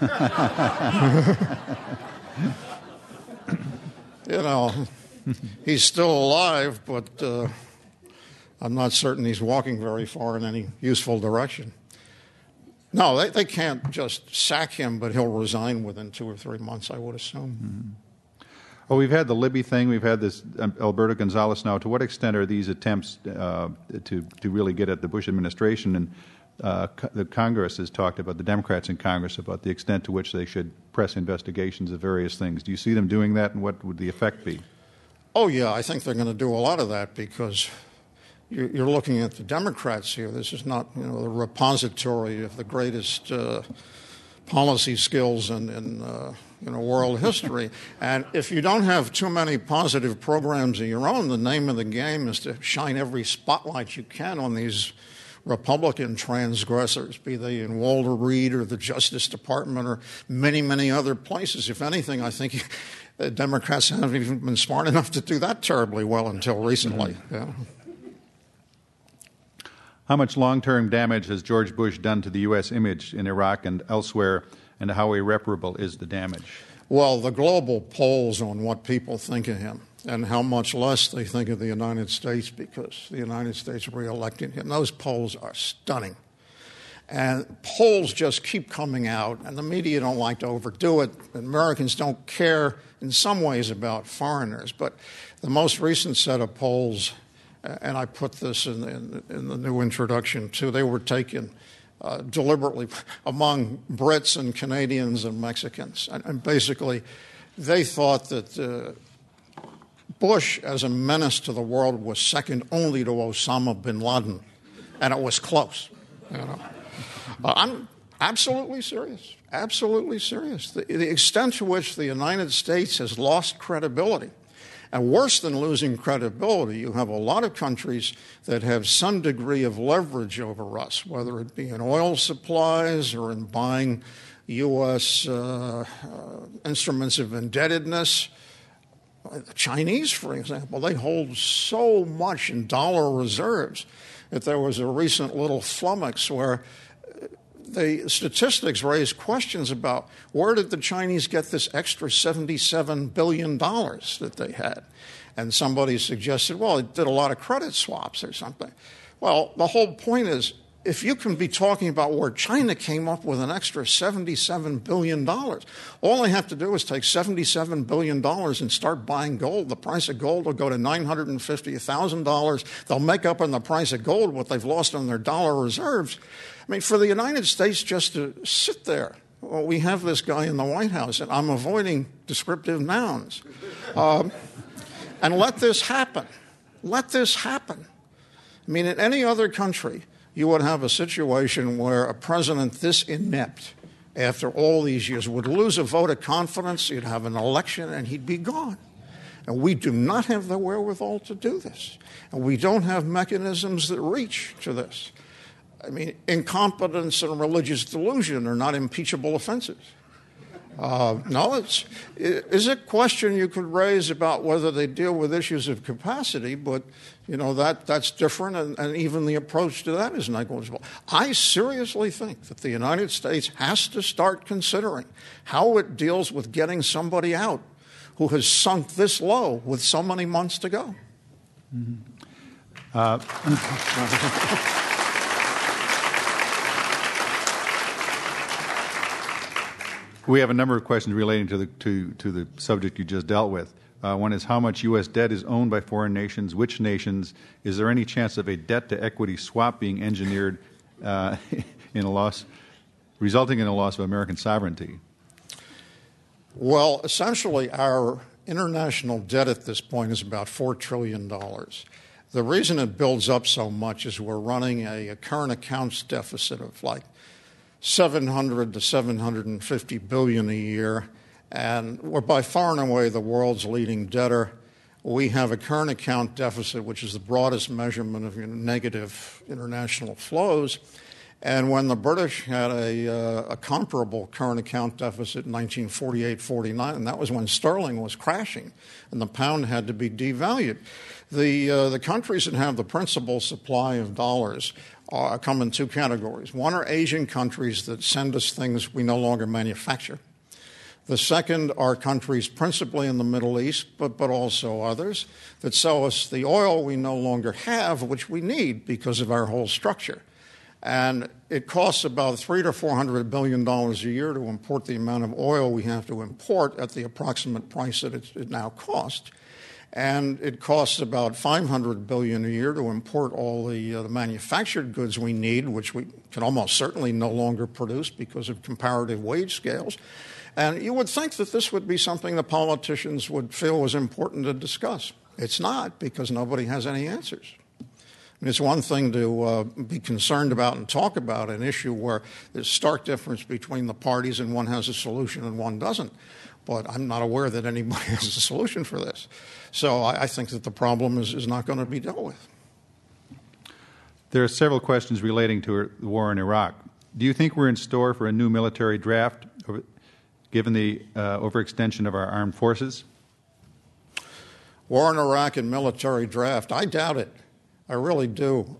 He's still alive, but I'm not certain he's walking very far in any useful direction. No, they can't just sack him, but he'll resign within 2 or 3 months, I would assume. Mm-hmm. Well, we've had the Libby thing. We've had this Alberto Gonzales now. To what extent are these attempts to really get at the Bush administration? And the Congress has talked about, the Democrats in Congress, about the extent to which they should press investigations of various things. Do you see them doing that, and what would the effect be? Oh, yeah, I think they're going to do a lot of that because you're looking at the Democrats here. This is not, the repository of the greatest policy skills in world history. And if you don't have too many positive programs of your own, the name of the game is to shine every spotlight you can on these Republican transgressors, be they in Walter Reed or the Justice Department or many, many other places. If anything, I think the Democrats haven't even been smart enough to do that terribly well until recently. Mm-hmm. Yeah. How much long-term damage has George Bush done to the U.S. image in Iraq and elsewhere, and how irreparable is the damage? Well, the global polls on what people think of him and how much less they think of the United States because the United States reelected him, those polls are stunning. And polls just keep coming out, and the media don't like to overdo it. Americans don't care in some ways about foreigners, but the most recent set of polls, and I put this in the new introduction too, they were taken deliberately among Brits and Canadians and Mexicans. And basically, they thought that Bush as a menace to the world was second only to Osama bin Laden, and it was close. I'm absolutely serious, absolutely serious. The extent to which the United States has lost credibility, and worse than losing credibility, you have a lot of countries that have some degree of leverage over us, whether it be in oil supplies or in buying U.S. Instruments of indebtedness. The Chinese, for example, they hold so much in dollar reserves that there was a recent little flummox where the statistics raised questions about where did the Chinese get this extra $77 billion that they had. And somebody suggested, well, it did a lot of credit swaps or something. Well, the whole point is, if you can be talking about where China came up with an extra $77 billion, all they have to do is take $77 billion and start buying gold. The price of gold will go to $950,000. They'll make up on the price of gold what they've lost on their dollar reserves. I mean, for the United States just to sit there Well, we have this guy in the White House, and I'm avoiding descriptive nouns. And let this happen. Let this happen. I mean, in any other country, you would have a situation where a president this inept, after all these years, would lose a vote of confidence, you'd have an election, and he'd be gone. And we do not have the wherewithal to do this. And we don't have mechanisms that reach to this. I mean, incompetence and religious delusion are not impeachable offenses. No, it's a question you could raise about whether they deal with issues of capacity, but, you know, that's different, and even the approach to that is negligible. I seriously think that the United States has to start considering how it deals with getting somebody out who has sunk this low with so many months to go. Mm-hmm. We have a number of questions relating to the subject you just dealt with. One is how much U.S. debt is owned by foreign nations, which nations? Is there any chance of a debt-to-equity swap being engineered resulting in a loss of American sovereignty? Well, essentially, our international debt at this point is about $4 trillion. The reason it builds up so much is we're running a current accounts deficit of like $700 to $750 billion a year, and we're by far and away the world's leading debtor. We have a current account deficit, which is the broadest measurement of negative international flows. And when the British had a comparable current account deficit in 1948-49, and that was when sterling was crashing and the pound had to be devalued. The countries that have the principal supply of dollars come in two categories. One are Asian countries that send us things we no longer manufacture. The second are countries principally in the Middle East, but also others, that sell us the oil we no longer have, which we need because of our whole structure. And it costs about $300 to $400 billion a year to import the amount of oil we have to import at the approximate price that it now costs. And it costs about $500 billion a year to import all the manufactured goods we need, which we can almost certainly no longer produce because of comparative wage scales. And you would think that this would be something the politicians would feel was important to discuss. It's not, because nobody has any answers. It's one thing to be concerned about and talk about an issue where there's stark difference between the parties and one has a solution and one doesn't. But I'm not aware that anybody has a solution for this. So I think that the problem is not going to be dealt with. There are several questions relating to the war in Iraq. Do you think we're in store for a new military draft, given the overextension of our armed forces? War in Iraq and military draft, I doubt it. I really do.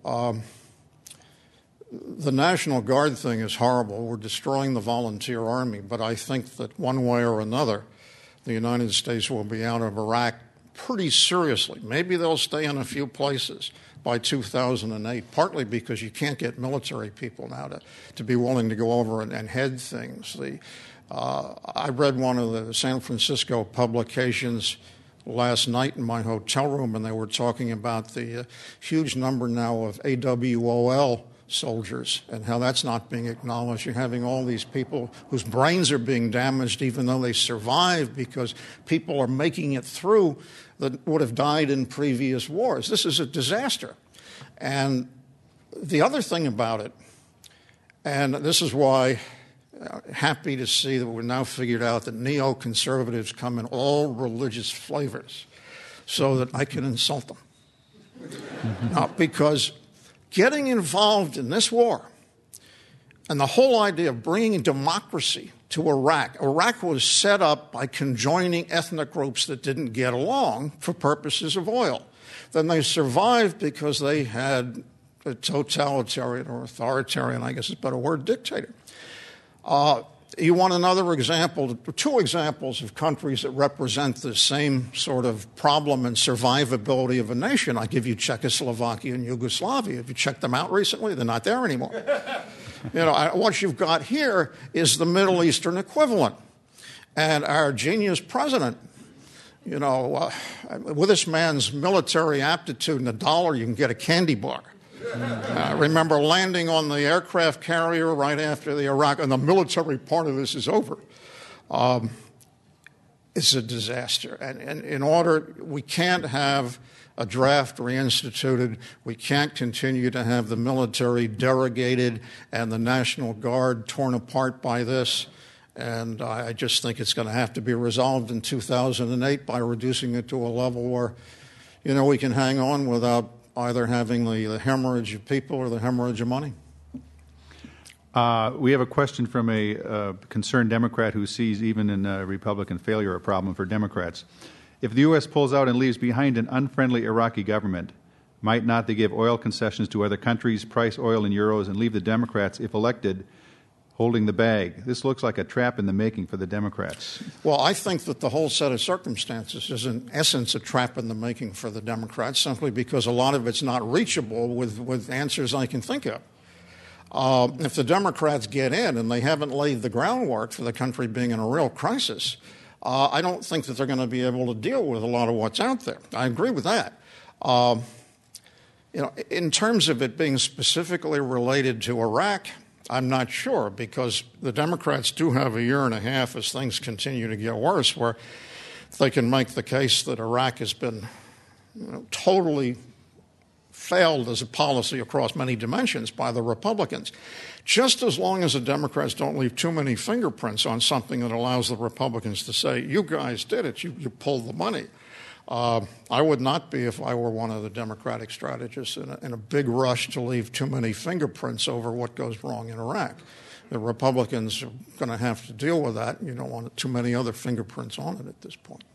The National Guard thing is horrible. We're destroying the volunteer army, but I think that one way or another, the United States will be out of Iraq pretty seriously. Maybe they'll stay in a few places by 2008, partly because you can't get military people now to be willing to go over and head things. I read one of the San Francisco publications last night in my hotel room, and they were talking about the huge number now of AWOL soldiers and how that's not being acknowledged. You're having all these people whose brains are being damaged even though they survived because people are making it through that would have died in previous wars. This is a disaster. And the other thing about it, and this is why happy to see that we've now figured out that neoconservatives come in all religious flavors so that I can insult them. Because getting involved in this war and the whole idea of bringing democracy to Iraq was set up by conjoining ethnic groups that didn't get along for purposes of oil. Then they survived because they had a totalitarian or authoritarian, I guess is a better word, dictator. You want another example, two examples of countries that represent the same sort of problem and survivability of a nation. I give you Czechoslovakia and Yugoslavia. Have you checked them out recently? They're not there anymore. What you've got here is the Middle Eastern equivalent. And our genius president, with this man's military aptitude and $1, you can get a candy bar. Remember landing on the aircraft carrier right after the Iraq, and the military part of this is over. It's a disaster. And in order, we can't have a draft reinstituted. We can't continue to have the military derogated and the National Guard torn apart by this. And I just think it's going to have to be resolved in 2008 by reducing it to a level where, we can hang on without either having the hemorrhage of people or the hemorrhage of money. We have a question from a concerned Democrat who sees even in Republican failure a problem for Democrats. If the U.S. pulls out and leaves behind an unfriendly Iraqi government, might not they give oil concessions to other countries, price oil in euros, and leave the Democrats, if elected, holding the bag? This looks like a trap in the making for the Democrats. Well, I think that the whole set of circumstances is in essence a trap in the making for the Democrats, simply because a lot of it's not reachable with answers I can think of. If the Democrats get in and they haven't laid the groundwork for the country being in a real crisis, I don't think that they're going to be able to deal with a lot of what's out there. I agree with that. In terms of it being specifically related to Iraq, I'm not sure, because the Democrats do have a year and a half as things continue to get worse where they can make the case that Iraq has been totally failed as a policy across many dimensions by the Republicans. Just as long as the Democrats don't leave too many fingerprints on something that allows the Republicans to say, you guys did it, you pulled the money. I would not be, if I were one of the Democratic strategists, in a big rush to leave too many fingerprints over what goes wrong in Iraq. The Republicans are going to have to deal with that. You don't want too many other fingerprints on it at this point.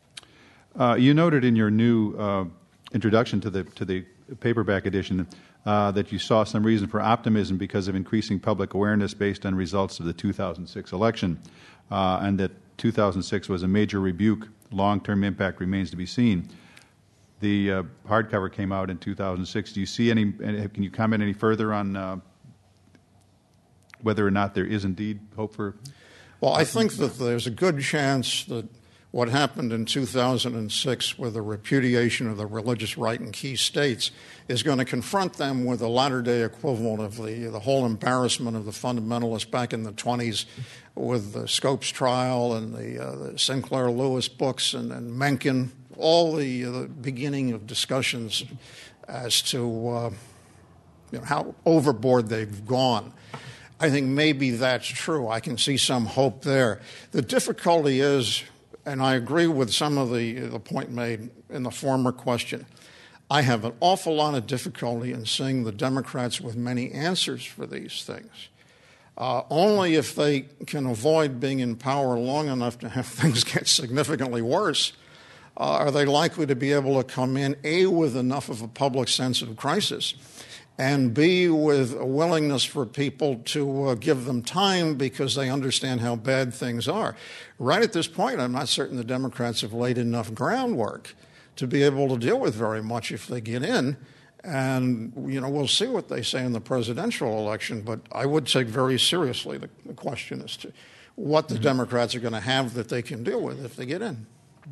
You noted in your new introduction to the paperback edition that you saw some reason for optimism because of increasing public awareness based on results of the 2006 election, and that 2006 was a major rebuke. Long-term impact remains to be seen. The hardcover came out in 2006. Do you see any? Can you comment any further on whether or not there is indeed hope for? Well, I think that there's a good chance that what happened in 2006 with the repudiation of the religious right in key states is going to confront them with a latter-day equivalent of the whole embarrassment of the fundamentalists back in the 20s with the Scopes trial and the Sinclair Lewis books and Mencken, all the beginning of discussions as to how overboard they've gone. I think maybe that's true. I can see some hope there. The difficulty is, and I agree with some of the point made in the former question, I have an awful lot of difficulty in seeing the Democrats with many answers for these things. Only if they can avoid being in power long enough to have things get significantly worse are they likely to be able to come in, A, with enough of a public sense of crisis, and B, with a willingness for people to give them time because they understand how bad things are. Right at this point, I'm not certain the Democrats have laid enough groundwork to be able to deal with very much if they get in. And, we'll see what they say in the presidential election, but I would take very seriously the question as to what the Democrats are going to have that they can deal with if they get in.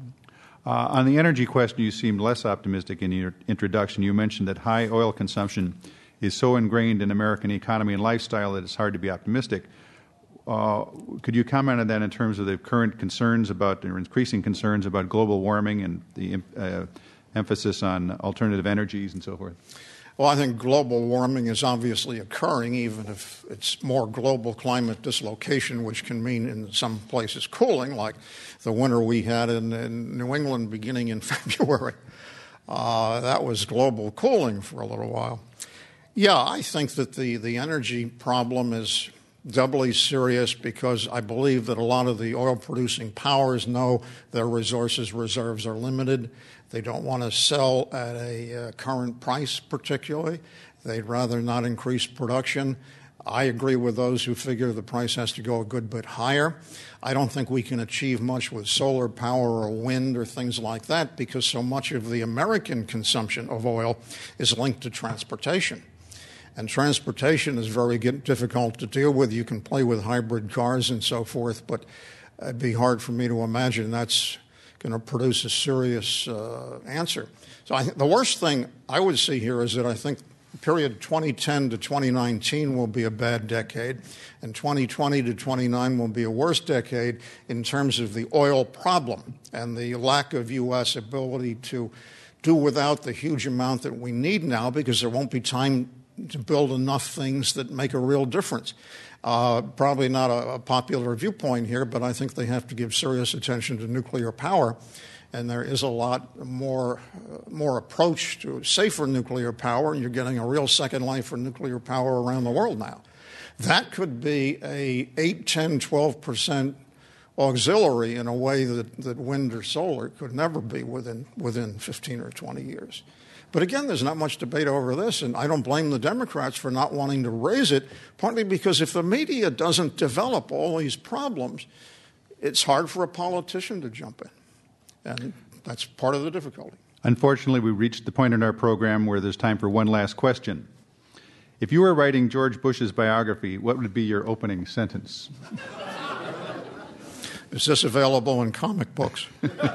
On the energy question, you seemed less optimistic in your introduction. You mentioned that high oil consumption is so ingrained in American economy and lifestyle that it's hard to be optimistic. Could you comment on that in terms of the current concerns about, or increasing concerns about global warming and the emphasis on alternative energies and so forth? Well, I think global warming is obviously occurring, even if it's more global climate dislocation, which can mean in some places cooling, like the winter we had in New England beginning in February. That was global cooling for a little while. Yeah, I think that the energy problem is doubly serious because I believe that a lot of the oil-producing powers know their reserves are limited. They don't want to sell at a current price particularly. They'd rather not increase production. I agree with those who figure the price has to go a good bit higher. I don't think we can achieve much with solar power or wind or things like that because so much of the American consumption of oil is linked to transportation. And transportation is very difficult to deal with. You can play with hybrid cars and so forth, but it'd be hard for me to imagine that's going to produce a serious answer. So the worst thing I would see here is that I think The period 2010 to 2019 will be a bad decade, and 2020 to 29 will be a worse decade in terms of the oil problem and the lack of U.S. ability to do without the huge amount that we need now, because there won't be time to build enough things that make a real difference. Probably not a popular viewpoint here, but I think they have to give serious attention to nuclear power. And there is a lot more approach to safer nuclear power, and you're getting a real second life for nuclear power around the world now. That could be a 8, 10, 12% auxiliary in a way that wind or solar could never be within 15 or 20 years. But again, there's not much debate over this, and I don't blame the Democrats for not wanting to raise it, partly because if the media doesn't develop all these problems, it's hard for a politician to jump in. And that's part of the difficulty. Unfortunately, we reached the point in our program where there's time for one last question. If you were writing George Bush's biography, what would be your opening sentence? Is this available in comic books?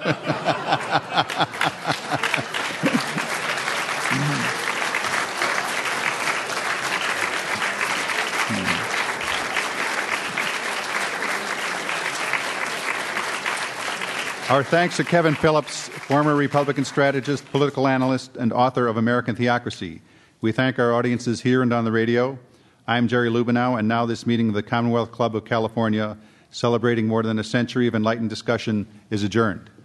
Our thanks to Kevin Phillips, former Republican strategist, political analyst, and author of American Theocracy. We thank our audiences here and on the radio. I'm Jerry Lubenow, and now this meeting of the Commonwealth Club of California, celebrating more than a century of enlightened discussion, is adjourned.